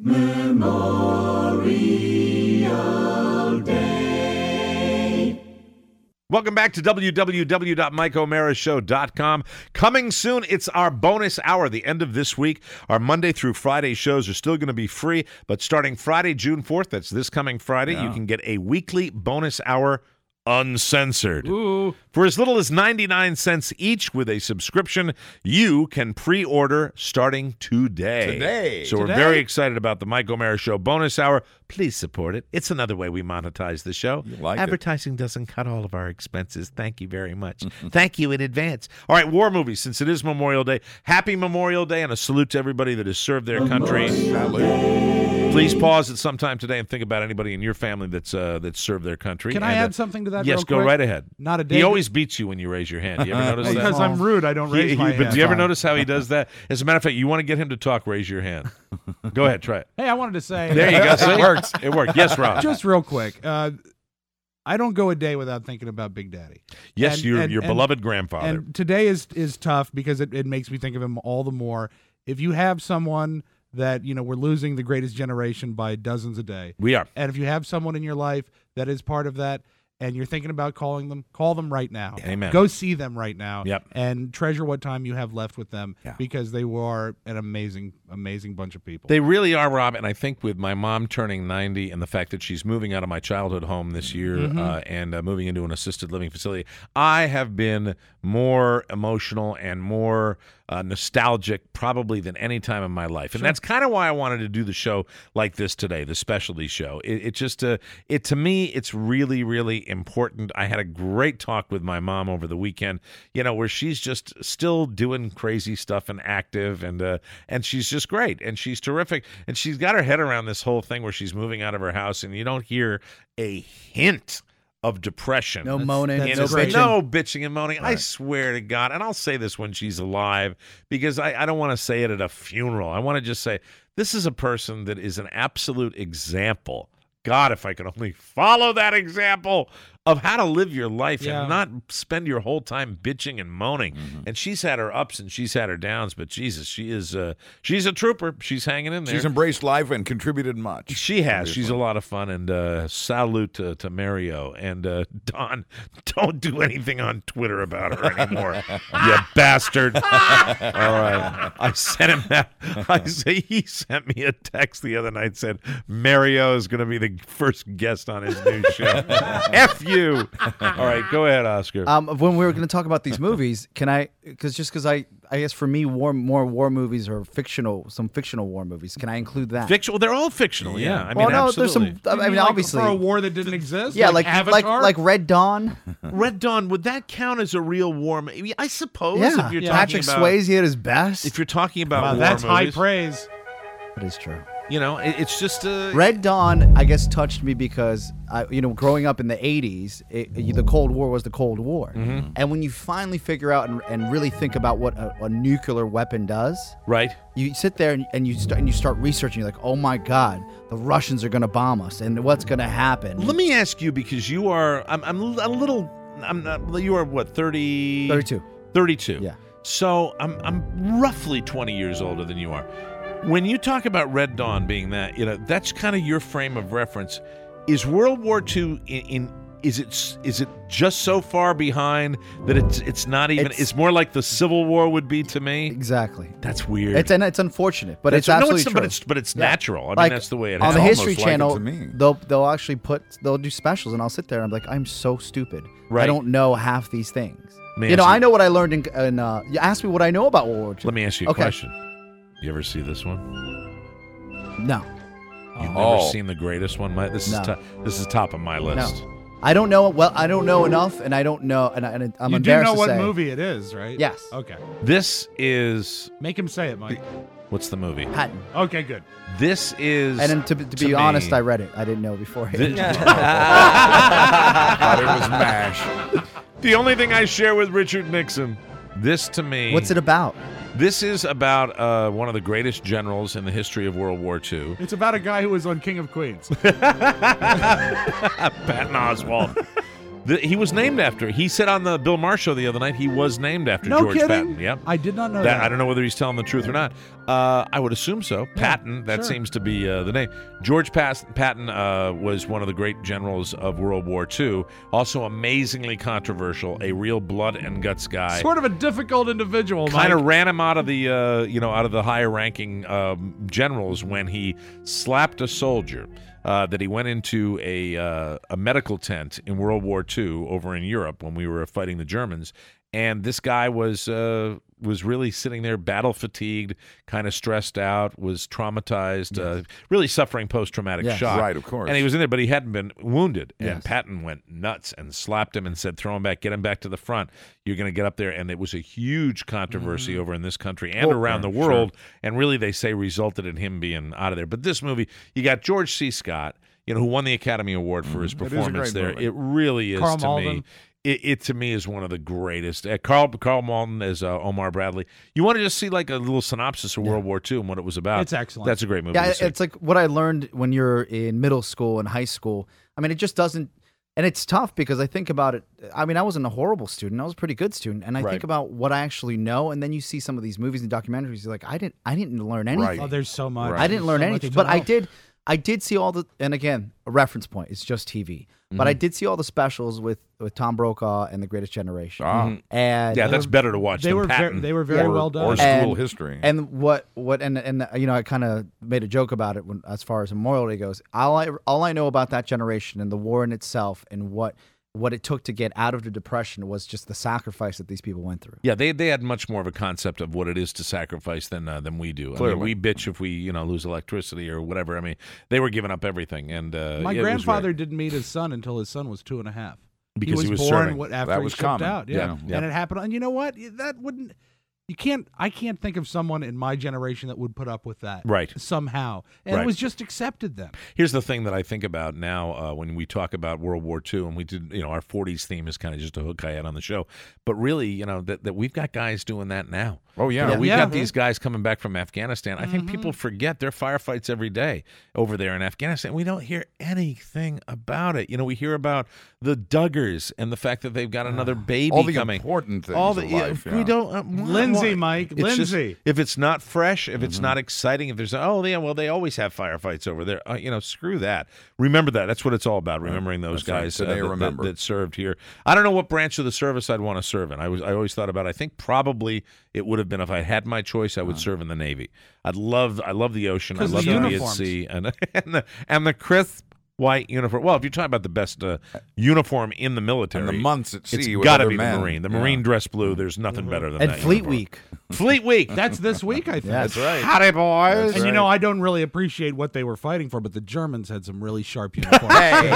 Welcome back to w w w dot mike o'mara show dot com. Coming soon, it's our bonus hour, the end of this week. Our Monday through Friday shows are still going to be free, but starting Friday, June fourth, that's this coming Friday, you can get a weekly bonus hour uncensored. Ooh. For as little as ninety-nine cents each with a subscription, you can pre-order starting today. Today. So we're Today? very excited about the Mike O'Mara Show bonus hour. please support it. It's another way we monetize the show. You like it. Advertising doesn't cut all of our expenses. Thank you very much. Thank you in advance. All right, war movies, since it is Memorial Day. Happy Memorial Day, and a salute to everybody that has served their country. Please pause at some time today and think about anybody in your family that's uh, that's served their country. Can and, I add uh, something to that? Yes, real go quick? right ahead. Not a day. He always beats you when you raise your hand. Do you ever notice that? Because I'm rude, I don't raise He- my he- But hand. do you ever notice how he does that? As a matter of fact, you want to get him to talk, raise your hand. Go ahead, try it. Hey, I wanted to say. There you go. See? It works. It worked. Yes, Rob. Just real quick. Uh, I don't go a day without thinking about Big Daddy. Yes, And- your and- your and- beloved grandfather. And today is is tough because it, it makes me think of him all the more. If you have someone that, you know, we're losing the greatest generation by dozens a day. We are. And if you have someone in your life that is part of that and you're thinking about calling them, call them right now. Amen. Go see them right now. Yep. And treasure what time you have left with them Yeah. because they were an amazing, amazing bunch of people. They really are, Rob. And I think with my mom turning ninety and the fact that she's moving out of my childhood home this year Mhm. uh, and uh, moving into an assisted living facility, I have been more emotional and more uh, nostalgic probably than any time in my life. And Sure. that's kind of why I wanted to do the show like this today, the specialty show. It, it just, uh, it to me, it's really, really important. I had a great talk with my mom over the weekend, you know, where she's just still doing crazy stuff and active, and uh, and she's just great, and she's terrific, and she's got her head around this whole thing where she's moving out of her house, and you don't hear a hint of depression. No moaning, In no a- bitching. no bitching and moaning. I swear to God, and I'll say this when she's alive, because I, I don't want to say it at a funeral. I want to just say, this is a person that is an absolute example. God, if I could only follow that example of how to live your life Yeah. and not spend your whole time bitching and moaning. Mm-hmm. And she's had her ups and she's had her downs, but Jesus, she is uh, she's a trooper. She's hanging in there. She's embraced life and contributed much. She has. Obviously. She's a lot of fun. And uh, salute to, to Mario. And uh, Don, don't do anything on Twitter about her anymore, you bastard. All right. I sent him that. I say he sent me a text the other night, said Mario is going to be the first guest on his new show. F you. All right, go ahead, Oscar. Um, when we were going to talk about these movies, can I? Because just because I, I guess for me, war more war movies or fictional, some fictional war movies. Can I include that? Fictional? They're all fictional. Yeah. I well, mean, no, absolutely. there's some. I mean, like obviously, for a war that didn't exist. yeah, like like Avatar? like Red Dawn. Red Dawn, would that count as a real war movie? I suppose. Yeah, If you're yeah. talking Patrick about, Swayze at his best. If you're talking about Wow, war that's high movies, praise. That is true. you know, it, it's just uh, Red Dawn, I guess, touched me because, I, you know, growing up in the eighties, it, the Cold War was the Cold War. Mhm. And when you finally figure out and, and really think about what a, a nuclear weapon does, right? You sit there and, and you start and you start researching. You're like, oh my God, the Russians are going to bomb us, and what's going to happen? Let me ask you, because you are, I'm, I'm a little, I'm not, you are what, thirty? thirty-two. thirty-two. Yeah. So I'm, I'm roughly twenty years older than you are. When you talk about Red Dawn being that, you know, that's kind of your frame of reference. Is World War Two in, in is it is it just so far behind that it's it's not even? It's, It's- it's more like the Civil War would be to me. Exactly. That's weird. It's and it's unfortunate, but That's- it's absolutely no, it's, true. but it's but it's Yeah. natural. I mean, Like, that's the way it on is. the Almost History like it Channel. to me. They'll they'll actually put they'll do specials, and I'll sit there and I'm like, I'm so stupid. Right. I don't know half these things. Let me You know, ask I know what I learned in. in uh, you asked me what I know about World War Two. Let me ask you a Okay. question. You ever see this one? No. You've never Oh. seen the greatest one? My, this No. is top, this is top of my list. No. I don't know. Well, I don't know enough, and I don't know, and, I, and I'm you do embarrassed know to what say. movie it is, right? Yes. Okay. This is Make him say it, Mike. what's the movie? Patton. Okay, good. This is And then to, to be me- honest, I read it. I didn't know before. Thi- Thought it was MASH. the only thing I share with Richard Nixon. This to me. What's it about? This is about uh, one of the greatest generals in the history of World War Two, It's about a guy who was on King of Queens. Patton Oswalt. The, he was named after. He said on the Bill Maher show the other night he was named after No George kidding? Patton. Yep. I did not know That, that. I don't know whether he's telling the truth or not. Uh, I would assume so. Patton, that sure. seems to be uh, the name. George Pas- Patton uh, was one of the great generals of World War Two. Also amazingly controversial, a real blood and guts guy. Sort of a difficult individual, Kind of Mike. ran him out of the, uh, you know, out of the higher ranking um, generals when he slapped a soldier. Uh, that he went into a uh, a medical tent in World War Two over in Europe when we were fighting the Germans, and this guy was uh, was really sitting there, battle fatigued, kind of stressed out, was traumatized, uh, really suffering post traumatic Yes. shock. Right, of course. And he was in there, but he hadn't been wounded. And Yes. Patton went nuts and slapped him and said, "Throw him back, get him back to the front. You're going to get up there." And it was a huge controversy Mm-hmm. over in this country and Oh, around yeah, the world. And really, they say resulted in him being out of there. But this movie, you got George C. Scott, you know, who won the Academy Award for his It is a performance great there. movie. It really is Carl to Malden. me. It, it to me is one of the greatest. Uh, Carl Carl Malden as uh, Omar Bradley. You want to just see like a little synopsis of World War Two and what it was about. It's excellent. That's a great movie. Yeah, to see. it's like what I learned when you're in middle school and high school. I mean, it just doesn't, and it's tough because I think about it. I mean, I wasn't a horrible student; I was a pretty good student, and I Right. think about what I actually know. And then you see some of these movies and documentaries. You're like, I didn't, I didn't learn anything. Oh, there's so much. I didn't learn So much anything, to but I know. did. I did see all the, and again, a reference point. It's just T V, but I did see all the specials with with Tom Brokaw and The Greatest Generation. Ah. And yeah, that's better to watch They than were very, Patton. they were very Or- well done. or school And- history. And what what and and uh, you know, I kind of made a joke about it when, as far as Memorial Day goes. All I all I know about that generation and the war in itself and what what it took to get out of the depression was just the sacrifice that these people went through. Yeah, they they had much more of a concept of what it is to sacrifice than uh, than we do. I Clearly. mean, we bitch if we you know lose electricity or whatever. I mean, they were giving up everything. And uh, My it was grandfather great. didn't meet his son until his son was two and a half. Because he he was, was born serving. what- after That he was shipped common. out. Yeah. Yeah, yeah. And it happened. And you know what? That wouldn't. You can't. I can't think of someone in my generation that would put up with that. Right. Somehow, and Right. it was just accepted then. Here's the thing that I think about now uh, when we talk about World War Two, and we did, you know, our forties theme is kind of just a hook I had on the show. But really, you know, that, that we've got guys doing that now. Oh, yeah. You know, we've Yeah. got these guys coming back from Afghanistan. I think Mm-hmm. people forget their firefights every day over there in Afghanistan. We don't hear anything about it. You know, we hear about the Duggars and the fact that they've got another baby All the coming. important things All the of yeah, life, we yeah. don't. Uh, why- Lindsay, why- Mike, It's just- Lindsay. if it's not fresh, if it's Mm-hmm. not exciting, if there's oh yeah, well they always have firefights over there. Uh, you know, screw that. Remember that. That's what it's all about. Remembering those That's right. guys Today uh, that, that- remember. that served here. I don't know what branch of the service I'd want to serve in. I was I always thought about. I think probably it would have been if I had my choice. I would serve in the Navy. I'd love. I love the ocean. I 'Cause love the to be at uniforms. sea and and the and the crisp white uniform. Well, if you're talking about the best uh, uniform in the military, And the months at sea it's with got to other be men. the Marine. The Yeah. Marine dress blue. There's nothing better than And that. Fleet uniform. Week. Fleet Week. That's this week, I think. Yes. That's right. Howdy, boys. That's And you right. know, I don't really appreciate what they were fighting for, but the Germans had some really sharp uniforms.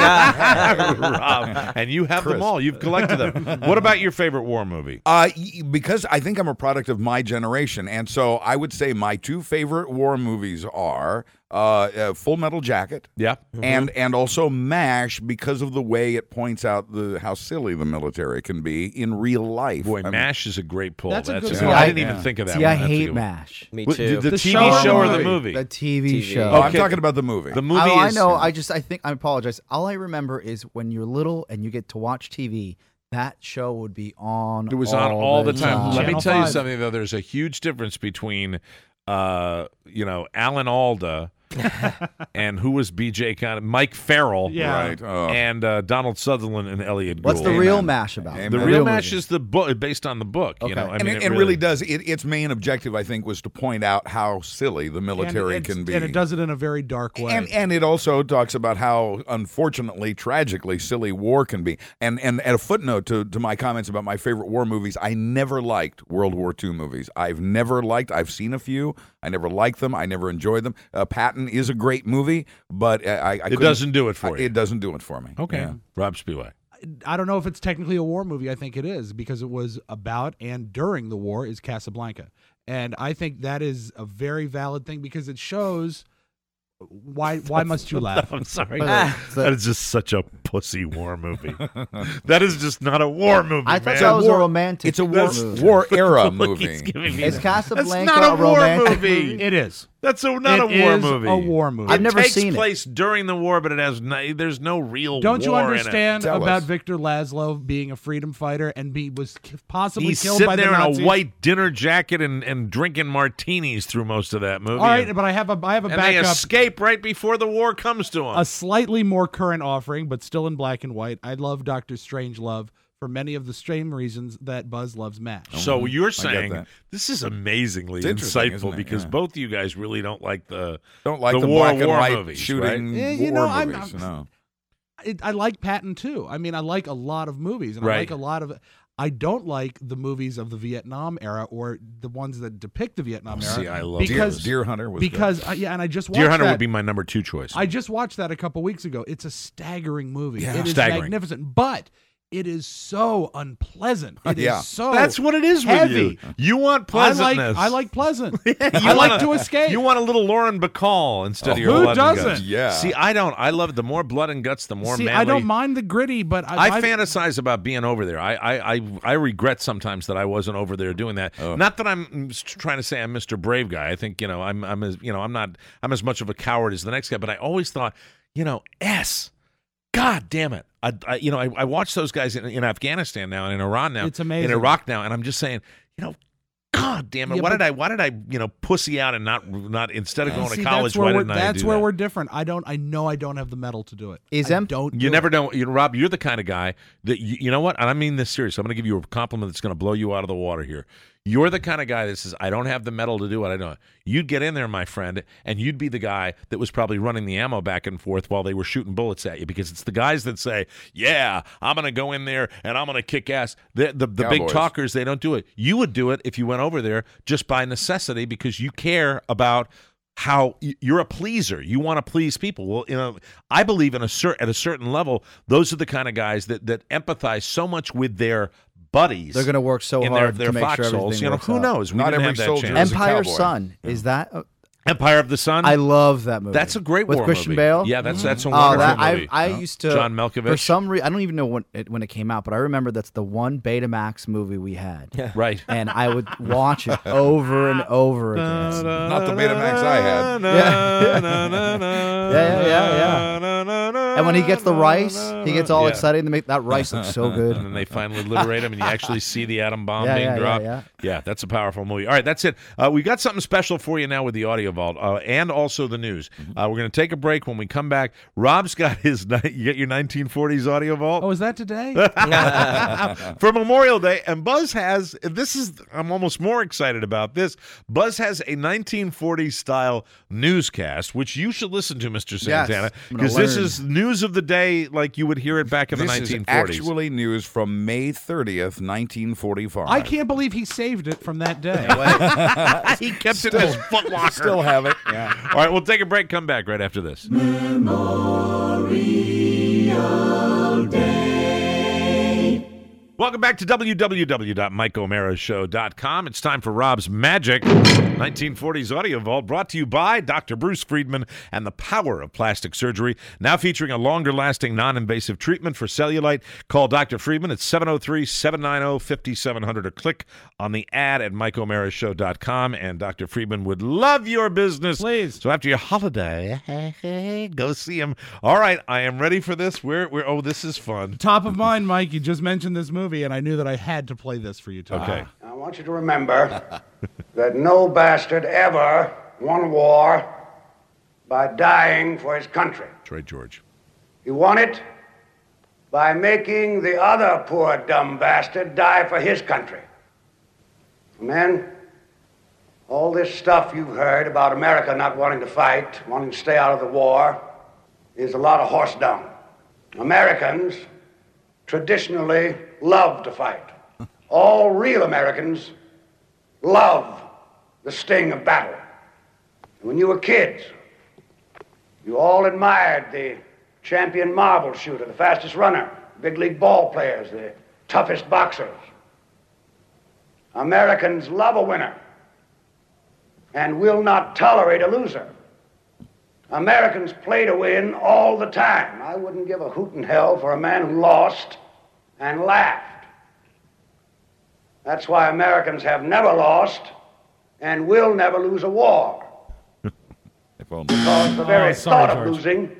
Rob, and you have them Crisp. all. You've collected them. What about your favorite war movie? Uh, y- because I think I'm a product of my generation, and so I would say my two favorite war movies are uh, uh, Full Metal Jacket, Yeah. and and also MASH because of the way it points out the how silly the military can be in real life. Boy, I mean, MASH is a great pull. That's a good good one. I didn't Yeah. even think of that See, one. I That's a hate good one. MASH. Me What, too. The, The T V show show or or the the movie? movie? The T V, T V. show. Oh, I'm Okay. talking about the movie. The movie Oh, I is. know. I just, I think, I apologize. All I remember is when you're little and you get to watch T V, that show would be on. It was on all the time. Let me Channel tell you five. something, though. There's a huge difference between, uh, you know, Alan Alda and who was B J Con? Mike Farrell. Yeah. Right. Oh. And uh, Donald Sutherland and Elliot Gould. What's the Amen. real MASH about? Amen. The The real real MASH movie. is the book, based on the book. You Okay. know, I and mean, it, it it really does. It, its main objective, I think, was to point out how silly the military and, it's- can be. and it does it in a very dark way. And and it also talks about how unfortunately, tragically silly war can be. And and at a footnote to, to my comments about my favorite war movies, I never liked World War Two movies. I've never liked. I've seen a few. I never liked them. I never enjoyed them. Uh, Patton is a great movie, but I, I It couldn't- doesn't do it for I- you. It doesn't do it for me. Okay. Yeah. Rob Spiewak. I don't know if it's technically a war movie. I think it is because it was about and during the war is Casablanca. And I think that is a very valid thing because it shows why why must you laugh? I'm sorry. Ah. That is just such a pussy war movie. That is just not a war movie, I thought man. that was a war- romantic. It's a war, That's- movie. war era Look, movie. he's giving me Is that. Casablanca That's not a, a war romantic movie. It is. That's a, not It a war is movie. a war movie. I've It never takes seen it. place during the war, but it has no, there's no real. Don't you war in it. understand Tell about us. Victor Laszlo being a freedom fighter and be was k- possibly He's killed sitting by the there in Nazis? a white dinner jacket and, and drinking martinis through most of that movie. All right, and, but I have a I have a and they backup. escape right before the war comes to them. A slightly more current offering, but still in black and white. I love Doctor Strangelove for many of the same reasons that Buzz loves MASH. So you're get saying that. this is amazingly It's interesting, insightful isn't it? because Yeah. both you guys really don't like the Don't like the, the, war black and war white movies, shooting right? Yeah, war you know, I'm- movies. I'm- no. it, I like Patton too. I mean, I like a lot of movies, and Right. I like a lot of. I don't like the movies of the Vietnam era or the ones that depict the Vietnam era. See, I love because Deer, Deer Hunter was because good. uh, yeah, and I just watched Deer Hunter that. would be my number two choice. I just watched that a couple weeks ago. It's a staggering movie. Yeah. It is Staggering. magnificent, but it is so unpleasant. It is Yeah. so That's what it is with heavy. you. You want I like pleasantness. I like pleasant. You I like wanna- to escape. You want a little Lauren Bacall instead Oh, of your who blood and guts. doesn't? Yeah. See, I don't. I love it. The more blood and guts, the more See, manly. I don't mind the gritty, but I, I my- fantasize about being over there. I, I, I, I regret sometimes that I wasn't over there doing that. Oh. Not that I'm mm, trying to say I'm Mister Brave guy. I think you know I'm I'm as you know I'm not I'm as much of a coward as the next guy. But I always thought, you know, S. God damn it! I, I you know I, I watch those guys in, in Afghanistan now and in Iran now, It's amazing. in Iraq now, and I'm just saying, you know. God damn it! Yeah, why but- did I? Why did I? You know, pussy out and not not instead of going See, to college? that's where Why we're, didn't I that's do where that? we're different. I don't. I know I don't have the metal to do it. Is I em- don't. You do never it. know. You know, Rob, you're the kind of guy that, you, you know what? And I mean this serious. I'm going to give you a compliment that's going to blow you out of the water here. You're the kind of guy that says, I don't have the metal to do what I don't. You'd get in there, my friend, and you'd be the guy that was probably running the ammo back and forth while they were shooting bullets at you, because it's the guys that say, yeah, I'm going to go in there and I'm going to kick ass. The, the, the big Cowboys. talkers, they don't do it. You would do it if you went over there just by necessity because you care about how y- you're a pleaser. You want to please people. Well, you know, I believe in a cer- at a certain level, those are the kind of guys that, that empathize so much with their buddies. They're going to work so in hard their, to their make sure foxholes. everything You know, works who out. knows? We Not didn't every have that soldier chance. is a Empire's cowboy. Son. Is that? uh, Empire of the Sun. I love that movie. That's a great with war Christian movie. Bale. Yeah, that's that's a Oh, wonderful that movie. I I used to John Malkovich. for some reason. I don't even know when it when it came out, but I remember that's the one Betamax movie we had. Right. And I would watch it over and over again. Not the Betamax I had. Yeah. yeah, yeah, yeah, yeah. And when he gets the rice, he gets all Yeah. excited to make that rice look so good. And then they finally liberate him, and you actually see the atom bomb Yeah, being yeah, yeah, dropped. yeah. that's a powerful movie. All right, that's it. Uh, we got something special for you now with the Audio Vault, uh, and also the news. Uh, we're going to take a break. When we come back, Rob's got his. ni- You get your nineteen forties Audio Vault. Oh, is that today? For Memorial Day, and Buzz has this is I'm almost more excited about this. Buzz has a nineteen forties style newscast, which you should listen to, Mister Santana, I'm gonna because this learn. is news of the day like you would hear it back in This the is nineteen forties. actually news from May thirtieth, nineteen forty-five. I can't believe he saved it from that day. He kept it in his foot locker. Still have it. Yeah. All right, we'll take a break. Come back right after this. Welcome back to w w w dot mike o'mara show dot com. It's time for Rob's Magic nineteen forties Audio Vault, brought to you by Doctor Bruce Friedman and the Power of Plastic Surgery, now featuring a longer-lasting, non-invasive treatment for cellulite. Call Doctor Friedman at seven oh three, seven nine oh, five seven zero zero or click on the ad at mike o'mara show dot com, and Doctor Friedman would love your business. Please. So after your holiday, go see him. All right, I am ready for this. We're, we're, oh, this is fun. Top of mind, Mike. You just mentioned this movie, and I knew that I had to play this for you, Tom. Okay. I want you to remember that no bastard ever won a war by dying for his country. That's right, George. He won it by making the other poor dumb bastard die for his country. And then, all this stuff you've heard about America not wanting to fight, wanting to stay out of the war, is a lot of horse dung. Americans traditionally love to fight. All real Americans love the sting of battle. When you were kids, you all admired the champion marble shooter, the fastest runner, big league ball players, the toughest boxers. Americans love a winner and will not tolerate a loser. Americans play to win all the time. I wouldn't give a hoot in hell for a man who lost and laughed. That's why Americans have never lost and will never lose a war. Because the very Oh, sorry, thought of George. losing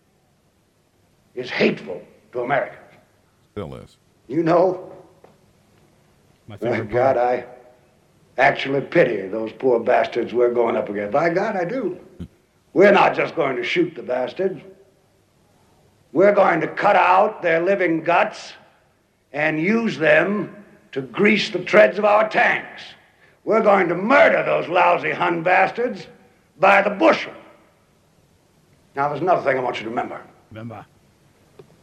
is hateful to Americans. Still is. You know, My my favorite God, part. I actually pity those poor bastards we're going up against. By God, I do. We're not just going to shoot the bastards. We're going to cut out their living guts and use them to grease the treads of our tanks. We're going to murder those lousy Hun bastards by the bushel. Now, there's another thing I want you to remember. Remember.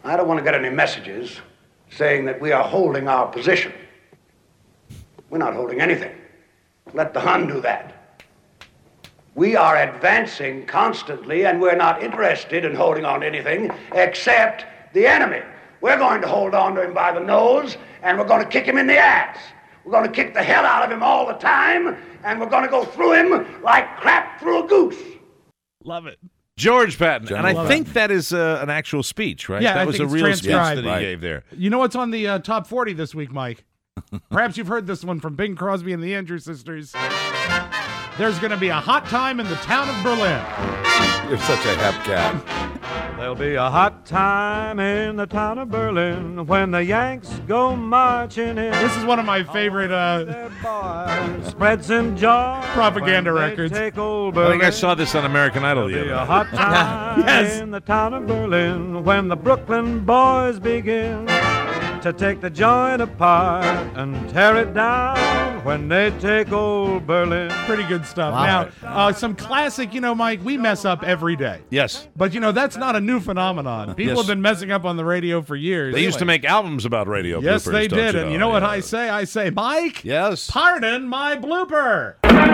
I don't want to get any messages saying that we are holding our position. We're not holding anything. Let the Hun do that. We are advancing constantly, and we're not interested in holding on to anything except the enemy. We're going to hold on to him by the nose, and we're going to kick him in the ass. We're going to kick the hell out of him all the time, and we're going to go through him like crap through a goose. Love it. George Patton. General and I Patton. think that is uh, an actual speech, right? Yeah, that I was think a it's real speech transcribed. that he Right. gave there. You know what's on the uh, top forty this week, Mike? Perhaps you've heard this one from Bing Crosby and the Andrews Sisters. There's going to be a hot time in the town of Berlin. You're such a hep cat. There'll be a hot time in the town of Berlin when the Yanks go marching in. This is one of my favorite uh, Spreads and jaw propaganda when they records. Take old I think I Berlin. saw this on American Idol the There'll be other a night. hot time Yes. in the town of Berlin when the Brooklyn boys begin to take the joint apart and tear it down when they take old Berlin. Pretty good stuff. Wow. Now, uh, some classic, you know, Mike, we mess up every day. Yes. But, you know, that's not a new phenomenon. People Yes. have been messing up on the radio for years. They used to make albums about radio Yes, bloopers, they don't did. you And know? you know what Yeah. I say? I say, Mike, Yes. pardon my blooper.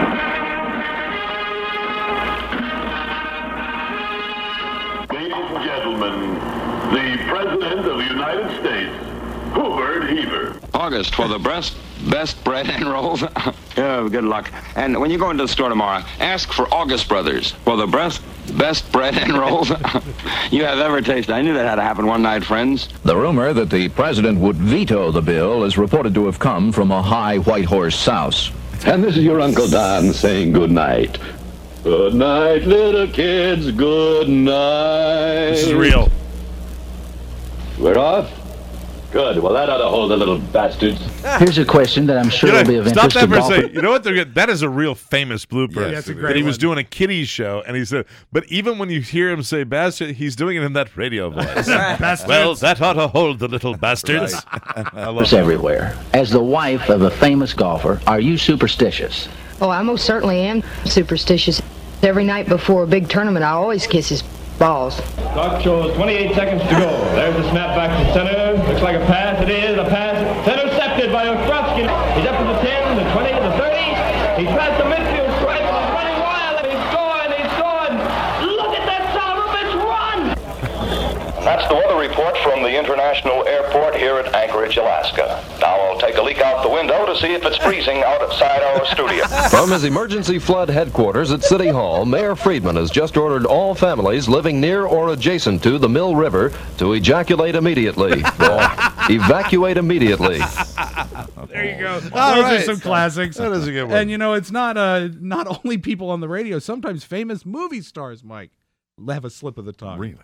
Ladies and gentlemen, the President of the United States, Hubert Heaver. August for the best, best bread and rolls. Oh, good luck. And when you go into the store tomorrow, ask for August Brothers for the best, best bread and rolls you have ever tasted. I knew that had to happen one night, friends. The rumor that the president would veto the bill is reported to have come from a high white horse souse. And this is your Uncle Don saying good night. Good night, little kids, good night. This is real. We're off? Good. Well, that ought to hold the little bastards. Here's a question that I'm sure You know, will be of stop interest that to for a golfers. second. You know what? They're good. That is a real famous blooper. Yes, it's a that great he was one. doing a kiddies show, and he said, but even when you hear him say bastard, he's doing it in that radio voice. Well, that ought to hold the little bastards. I love It's that. everywhere. As the wife of a famous golfer, are you superstitious? Oh, I most certainly am superstitious. Every night before a big tournament, I always kiss his balls. Clock shows twenty-eight seconds to go. There's a snap back to center. Looks like a pass. It is a pass. Intercepted by Ostrowski. He's up to the ten, the twenty, the thirty. He's past the midfield stripe and he's running wild. And he's going, he's going. Look at that son of a bitch run! And that's the weather report from the International Airport here at Anchorage, Alaska. Now I'll take a leak out the window to see if it's freezing outside our studio. From his emergency flood headquarters at City Hall, Mayor Friedman has just ordered all families living near or adjacent to the Mill River to ejaculate immediately. Or evacuate immediately. There you go. All Those right. are some classics. That is a good one. And you know, it's not uh not only people on the radio. Sometimes famous movie stars, Mike, have a slip of the tongue. Really?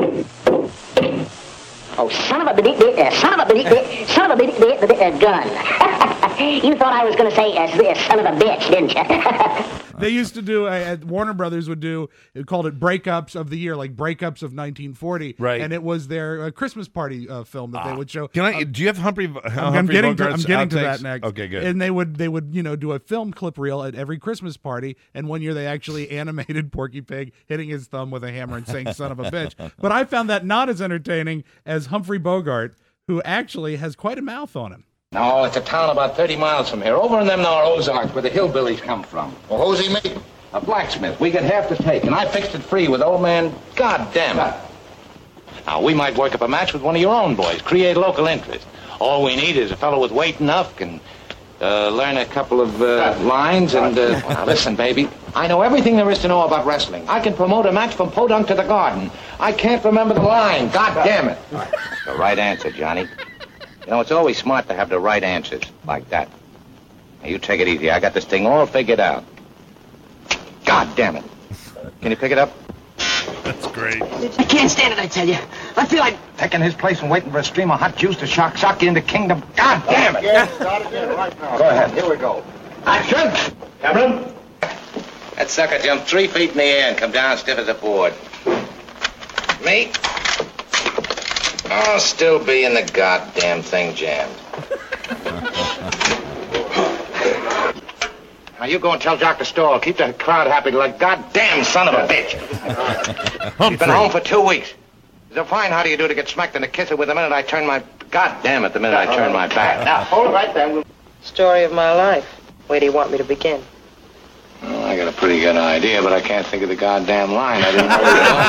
Oh, son of a bitch, uh, son of a bitch, son of a bitch, uh, gun. You thought I was going to say uh, son of a bitch, didn't you? They used to do, uh, Warner Brothers would do, it called it Breakups of the Year, like Breakups of nineteen forty. Right. And it was their uh, Christmas party uh, film that they would show. Can I? Do you have Humphrey? I'm, Humphrey I'm getting to, I'm Bogart's getting to outtakes? that next. Okay, good. And they would they would you know do a film clip reel at every Christmas party. And one year they actually animated Porky Pig hitting his thumb with a hammer and saying "son of a bitch." But I found that not as entertaining as Humphrey Bogart, who actually has quite a mouth on him. No, it's a town about thirty miles from here, over in them now Ozarks, where the hillbillies come from. Well, who's he meet? A blacksmith. We get half the take, and I fixed it free with old man. God damn it. Now, we might work up a match with one of your own boys, create local interest. All we need is a fellow with weight enough, can uh, learn a couple of uh, lines, and uh, now listen, baby. I know everything there is to know about wrestling. I can promote a match from Podunk to the Garden. I can't remember the line. God damn it. The right answer, Johnny. You know, it's always smart to have the right answers like that. Now, you take it easy. I got this thing all figured out. God damn it. Can you pick it up? That's great. I can't stand it, I tell you. I feel like Taking his place and waiting for a stream of hot juice to shock shock you into kingdom. God damn it. Yeah, start again right now. Go ahead. Here we go. Action! Cameron? That sucker jumped three feet in the air and come down stiff as a board. Me? I'll still be in the goddamn thing jammed. Now you go and tell Doctor Stoll, keep the crowd happy like goddamn son of a bitch. He's been home for two weeks. So fine, how do you do to get smacked in the kisser with the minute I turn my... God damn it, the minute I turn my back. Now, hold it right there. Story of my life. Where do you want me to begin? Well, I got a pretty good idea, but I can't think of the goddamn line. I didn't know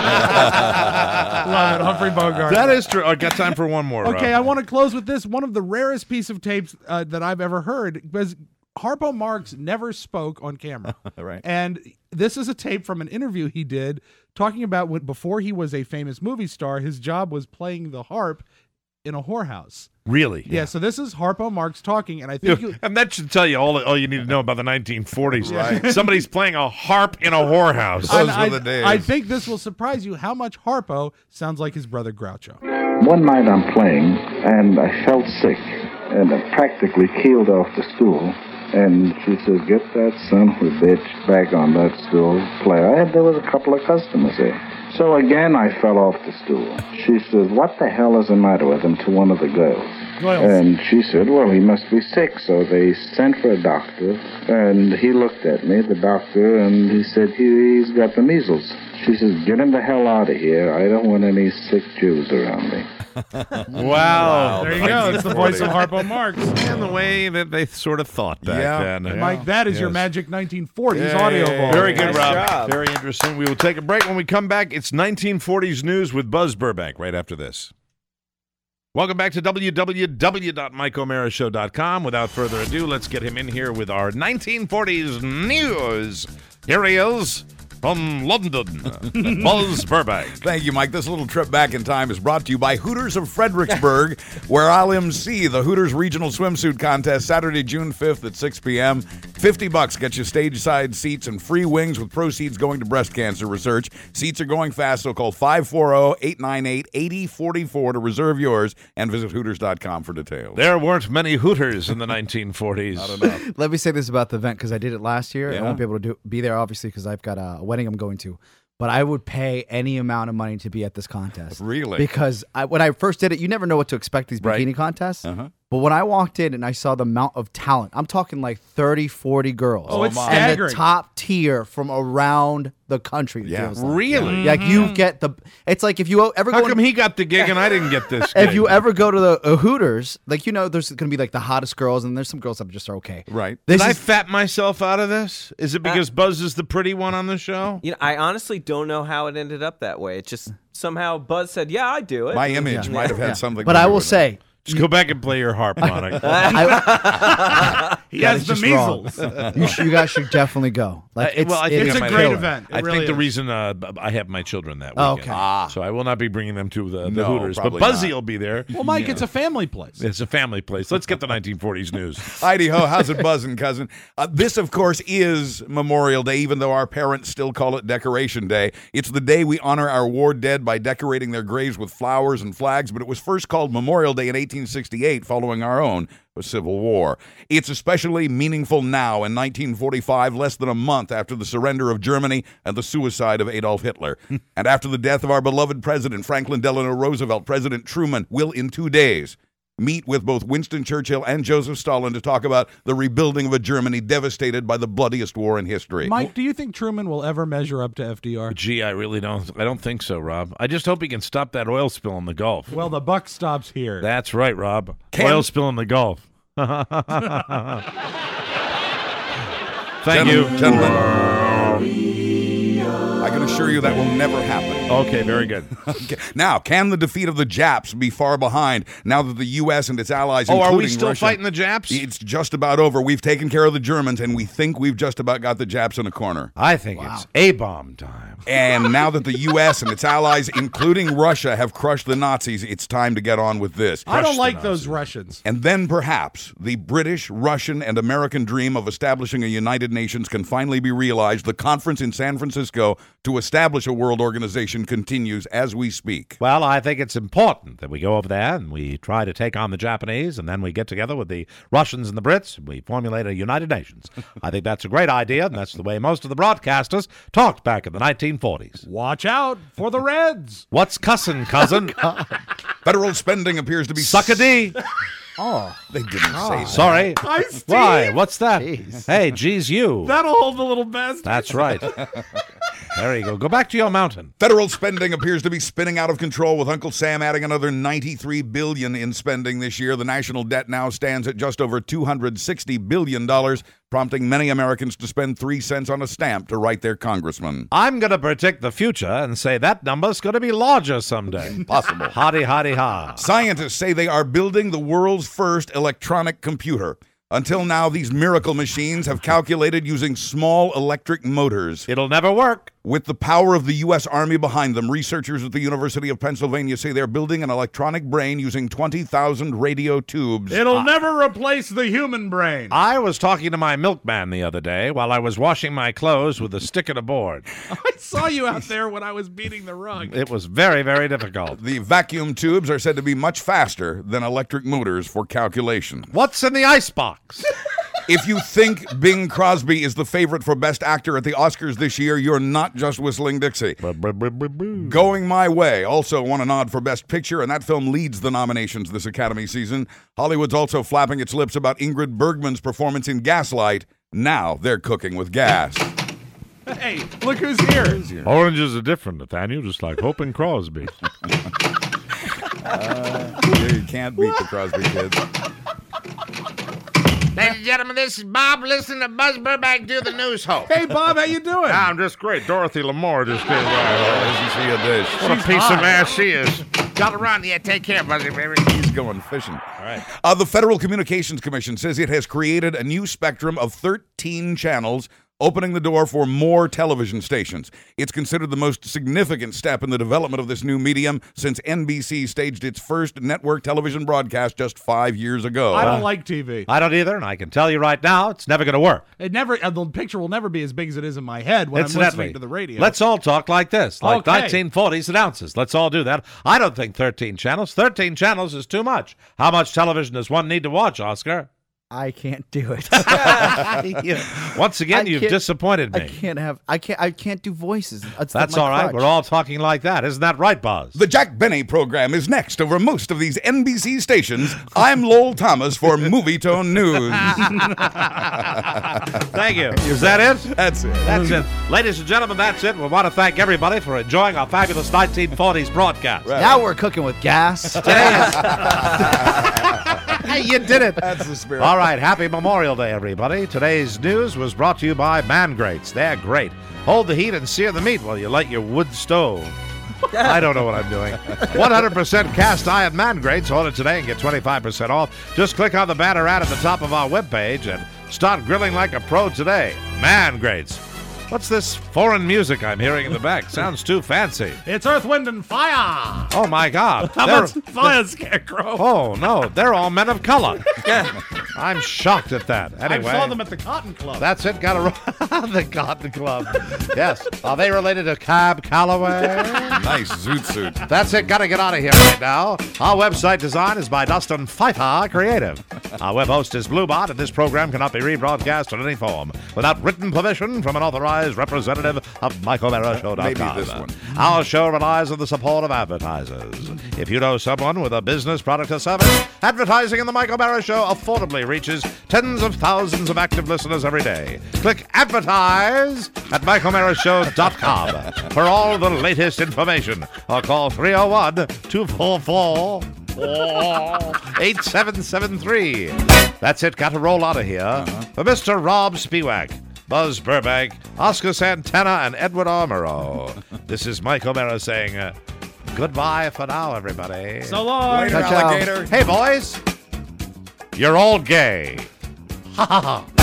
Love it, Humphrey Bogart. That is true. I got time for one more. Okay, Rob. I want to close with this. One of the rarest piece of tapes uh, that I've ever heard, because Harpo Marx never spoke on camera. Right. And this is a tape from an interview he did talking about when, before he was a famous movie star, his job was playing the harp in a whorehouse. Really? Yeah, so this is Harpo Marx talking, and I think you... And that should tell you all all you need to know about the nineteen forties. Right. Somebody's playing a harp in a whorehouse. Those were the days. I think this will surprise you how much Harpo sounds like his brother Groucho. One night I'm playing, and I felt sick, and I practically keeled off the stool. And she says, "Get that son of a bitch back on that stool, play." I had, there was a couple of customers there. So again, I fell off the stool. She says, "What the hell is the matter with him?" to one of the girls. Well, and she said, "Well, he must be sick." So they sent for a doctor, and he looked at me, the doctor, and he said, he, he's got the measles. She says, "Get him the hell out of here. I don't want any sick Jews around me." Wow. There you go. It's the voice of Harpo Marx. And the way that they sort of thought back Yeah. then. Mike, that is your Yes. magic nineteen forties Yay. audio vault. Very good, Nice Rob. job. Very interesting. We will take a break. When we come back, it's nineteen forties news with Buzz Burbank right after this. Welcome back to w w w dot mike o'mara show dot com. Without further ado, let's get him in here with our nineteen forties news. Here he is from London, Buzz Burbank. Thank you, Mike. This little trip back in time is brought to you by Hooters of Fredericksburg, where I'll emcee the Hooters Regional Swimsuit Contest Saturday, June fifth at six p.m. fifty bucks gets you stage-side seats and free wings with proceeds going to breast cancer research. Seats are going fast, so call five four zero, eight nine eight, eight zero four four to reserve yours and visit hooters dot com for details. There weren't many Hooters in the nineteen forties. I don't know. Let me say this about the event, because I did it last year. Yeah. I won't be able to do, be there, obviously, because I've got a wedding I'm going to. But I would pay any amount of money to be at this contest. Really? Because I, when I first did it, you never know what to expect these bikini Right. contests. Uh-huh. But when I walked in and I saw the amount of talent, I'm talking like thirty, forty girls. Oh, it's and staggering. the top tier from around the country. it Yeah. feels like. Really? Like you get the, it's like if you ever How go come in- he got the gig and I didn't get this if gig? you ever go to the uh, Hooters, like, you know, there's going to be like the hottest girls, and there's some girls that just are okay. Right. Did This I is, fat myself out of this? Is it because Buzz is the pretty one on the show? You know, I honestly don't know how it ended up that way. It just somehow Buzz said, "Yeah, I do it." My image Yeah. might have had Yeah. something but to I do will with it. say, Just go back and play your harmonic. I, He Yeah, has it's the just measles. wrong. you, sh- you guys should definitely go. Like, Uh, well, I think it's I a might great have- event. It I really think the is. reason uh, b- I have my children that Oh, weekend, okay. Ah. so I will not be bringing them to the, the No, Hooters. But probably Buzzy not. will be there. Well, Mike, it's a family place. It's a family place. Let's get the nineteen forties news. Heidi ho, how's it buzzing, cousin? Uh, this, of course, is Memorial Day, even though our parents still call it Decoration Day. It's the day we honor our war dead by decorating their graves with flowers and flags, but it was first called Memorial Day in eighteen sixty-eight, following our own Civil War. It's especially meaningful now in nineteen forty-five, less than a month after the surrender of Germany and the suicide of Adolf Hitler. And after the death of our beloved president, Franklin Delano Roosevelt, President Truman will, in two days, meet with both Winston Churchill and Joseph Stalin to talk about the rebuilding of a Germany devastated by the bloodiest war in history. Mike, do you think Truman will ever measure up to F D R? Gee, I really don't. I don't think so, Rob. I just hope he can stop that oil spill in the Gulf. Well, the buck stops here. That's right, Rob. Can- Oil spill in the Gulf. Thank you. Gentlemen, gentlemen, I can assure you that will never happen. Okay, very good. Okay. Now, can the defeat of the Japs be far behind now that the U S and its allies, Oh, are we including still Russia, fighting the Japs? It's just about over. We've taken care of the Germans, and we think we've just about got the Japs in a corner. I think it's A-bomb time. And now that the U S and its allies, including Russia, have crushed the Nazis, it's time to get on with this. I don't like those Russians. And then perhaps the British, Russian, and American dream of establishing a United Nations can finally be realized. The conference in San Francisco to establish a world organization continues as we speak. Well, I think it's important that we go over there and we try to take on the Japanese, and then we get together with the Russians and the Brits, and we formulate a United Nations. I think that's a great idea, and that's the way most of the broadcasters talked back in the nineteen forties. Watch out for the Reds. What's cussin', cousin? Federal spending appears to be... Suck a D. oh, They didn't say that. Sorry. Hi, Steve. Why? What's that? Jeez. Hey, geez, you. That'll hold the little best. That's right. There you go. Go back to your mountain. Federal spending appears to be spinning out of control, with Uncle Sam adding another ninety-three billion dollars in spending this year. The national debt now stands at just over two hundred sixty billion dollars, prompting many Americans to spend three cents on a stamp to write their congressman. I'm going to predict the future and say that number's going to be larger someday. Impossible. Hotty, hotty, ha. Scientists say they are building the world's first electronic computer. Until now, these miracle machines have calculated using small electric motors. It'll never work. With the power of the U S Army behind them, researchers at the University of Pennsylvania say they're building an electronic brain using twenty thousand radio tubes. It'll Uh, never replace the human brain. I was talking to my milkman the other day while I was washing my clothes with a stick and a board. I saw you out there when I was beating the rug. It was very, very difficult. The vacuum tubes are said to be much faster than electric motors for calculation. What's in the icebox? If you think Bing Crosby is the favorite for Best Actor at the Oscars this year, you're not just whistling Dixie. Going My Way also won a nod for Best Picture, and that film leads the nominations this Academy season. Hollywood's also flapping its lips about Ingrid Bergman's performance in Gaslight. Now they're cooking with gas. Hey, look who's here. Oranges are different, Nathaniel, just like Hope and Crosby. uh, you can't beat the Crosby kids. Ladies and gentlemen, this is Bob. Listen to Buzz Burbank do the news, Hope. Hey, Bob, how you doing? I'm just great. Dorothy Lamour just came by. Isn't she a dish? What She's a piece hot. of ass she is. Got around. Yeah, take care, Buzzy, baby. He's going fishing. All right. Uh, the Federal Communications Commission says it has created a new spectrum of thirteen channels, opening the door for more television stations. It's considered the most significant step in the development of this new medium since N B C staged its first network television broadcast just five years ago. I don't like T V. I don't either, and I can tell you right now, it's never going to work. It never. Uh, the picture will never be as big as it is in my head when I'm Incidentally, listening to the radio. let's all talk like this, like Okay. nineteen forties announces. Let's all do that. I don't think thirteen channels. thirteen channels is too much. How much television does one need to watch, Oscar? I can't do it. Once again, I you've can't- disappointed I me. can't have. I can't. I can't do voices. That's, That's my all right. crutch. We're all talking like that. Isn't that right, Buzz? The Jack Benny program is next over most of these N B C stations. I'm Lowell Thomas for Movie Tone News. Thank you. Is that it? That's it. That's it. Ladies and gentlemen, that's it. We want to thank everybody for enjoying our fabulous nineteen forties broadcast. Now we're cooking with gas. Hey, you did it. That's the spirit. All right. Happy Memorial Day, everybody. Today's news was brought to you by Man Grates. They're great. Hold the heat and sear the meat while you light your wood stove. I don't know what I'm doing. one hundred percent cast iron Man Grates. Order today and get twenty-five percent off. Just click on the banner ad at the top of our webpage and start grilling like a pro today. Man Grates. What's this foreign music I'm hearing in the back? Sounds too fancy. It's Earth, Wind, and Fire. Oh, my God. How They're- about Fire, Scarecrow? Oh, no. They're all men of color. I'm shocked at that. Anyway. I saw them at the Cotton Club. That's it. Got to the Cotton Club. Yes. Are they related to Cab Calloway? Nice zoot suit. That's it. Got to get out of here right now. Our website design is by Dustin Pfeiffer Creative. Our web host is Bluebot, and this program cannot be rebroadcast in any form without written permission from an authorized representative of Mike O'Mara Show dot com. Maybe this one. Our show relies on the support of advertisers. If you know someone with a business, product, or service, advertising in the Mike O'Mara Show affordably reaches tens of thousands of active listeners every day. Click advertise at Mike O'Mara Show dot com for all the latest information, or call three oh one, two four four, eight seven seven three. That's it. Got to roll out of here. Uh-huh. For Mister Rob Spiewak, Buzz Burbank, Oscar Santana, and Edward Armero, this is Mike O'Mara saying uh, goodbye for now, everybody. So long. Later, alligator. Hey, boys. You're all gay. Ha ha ha.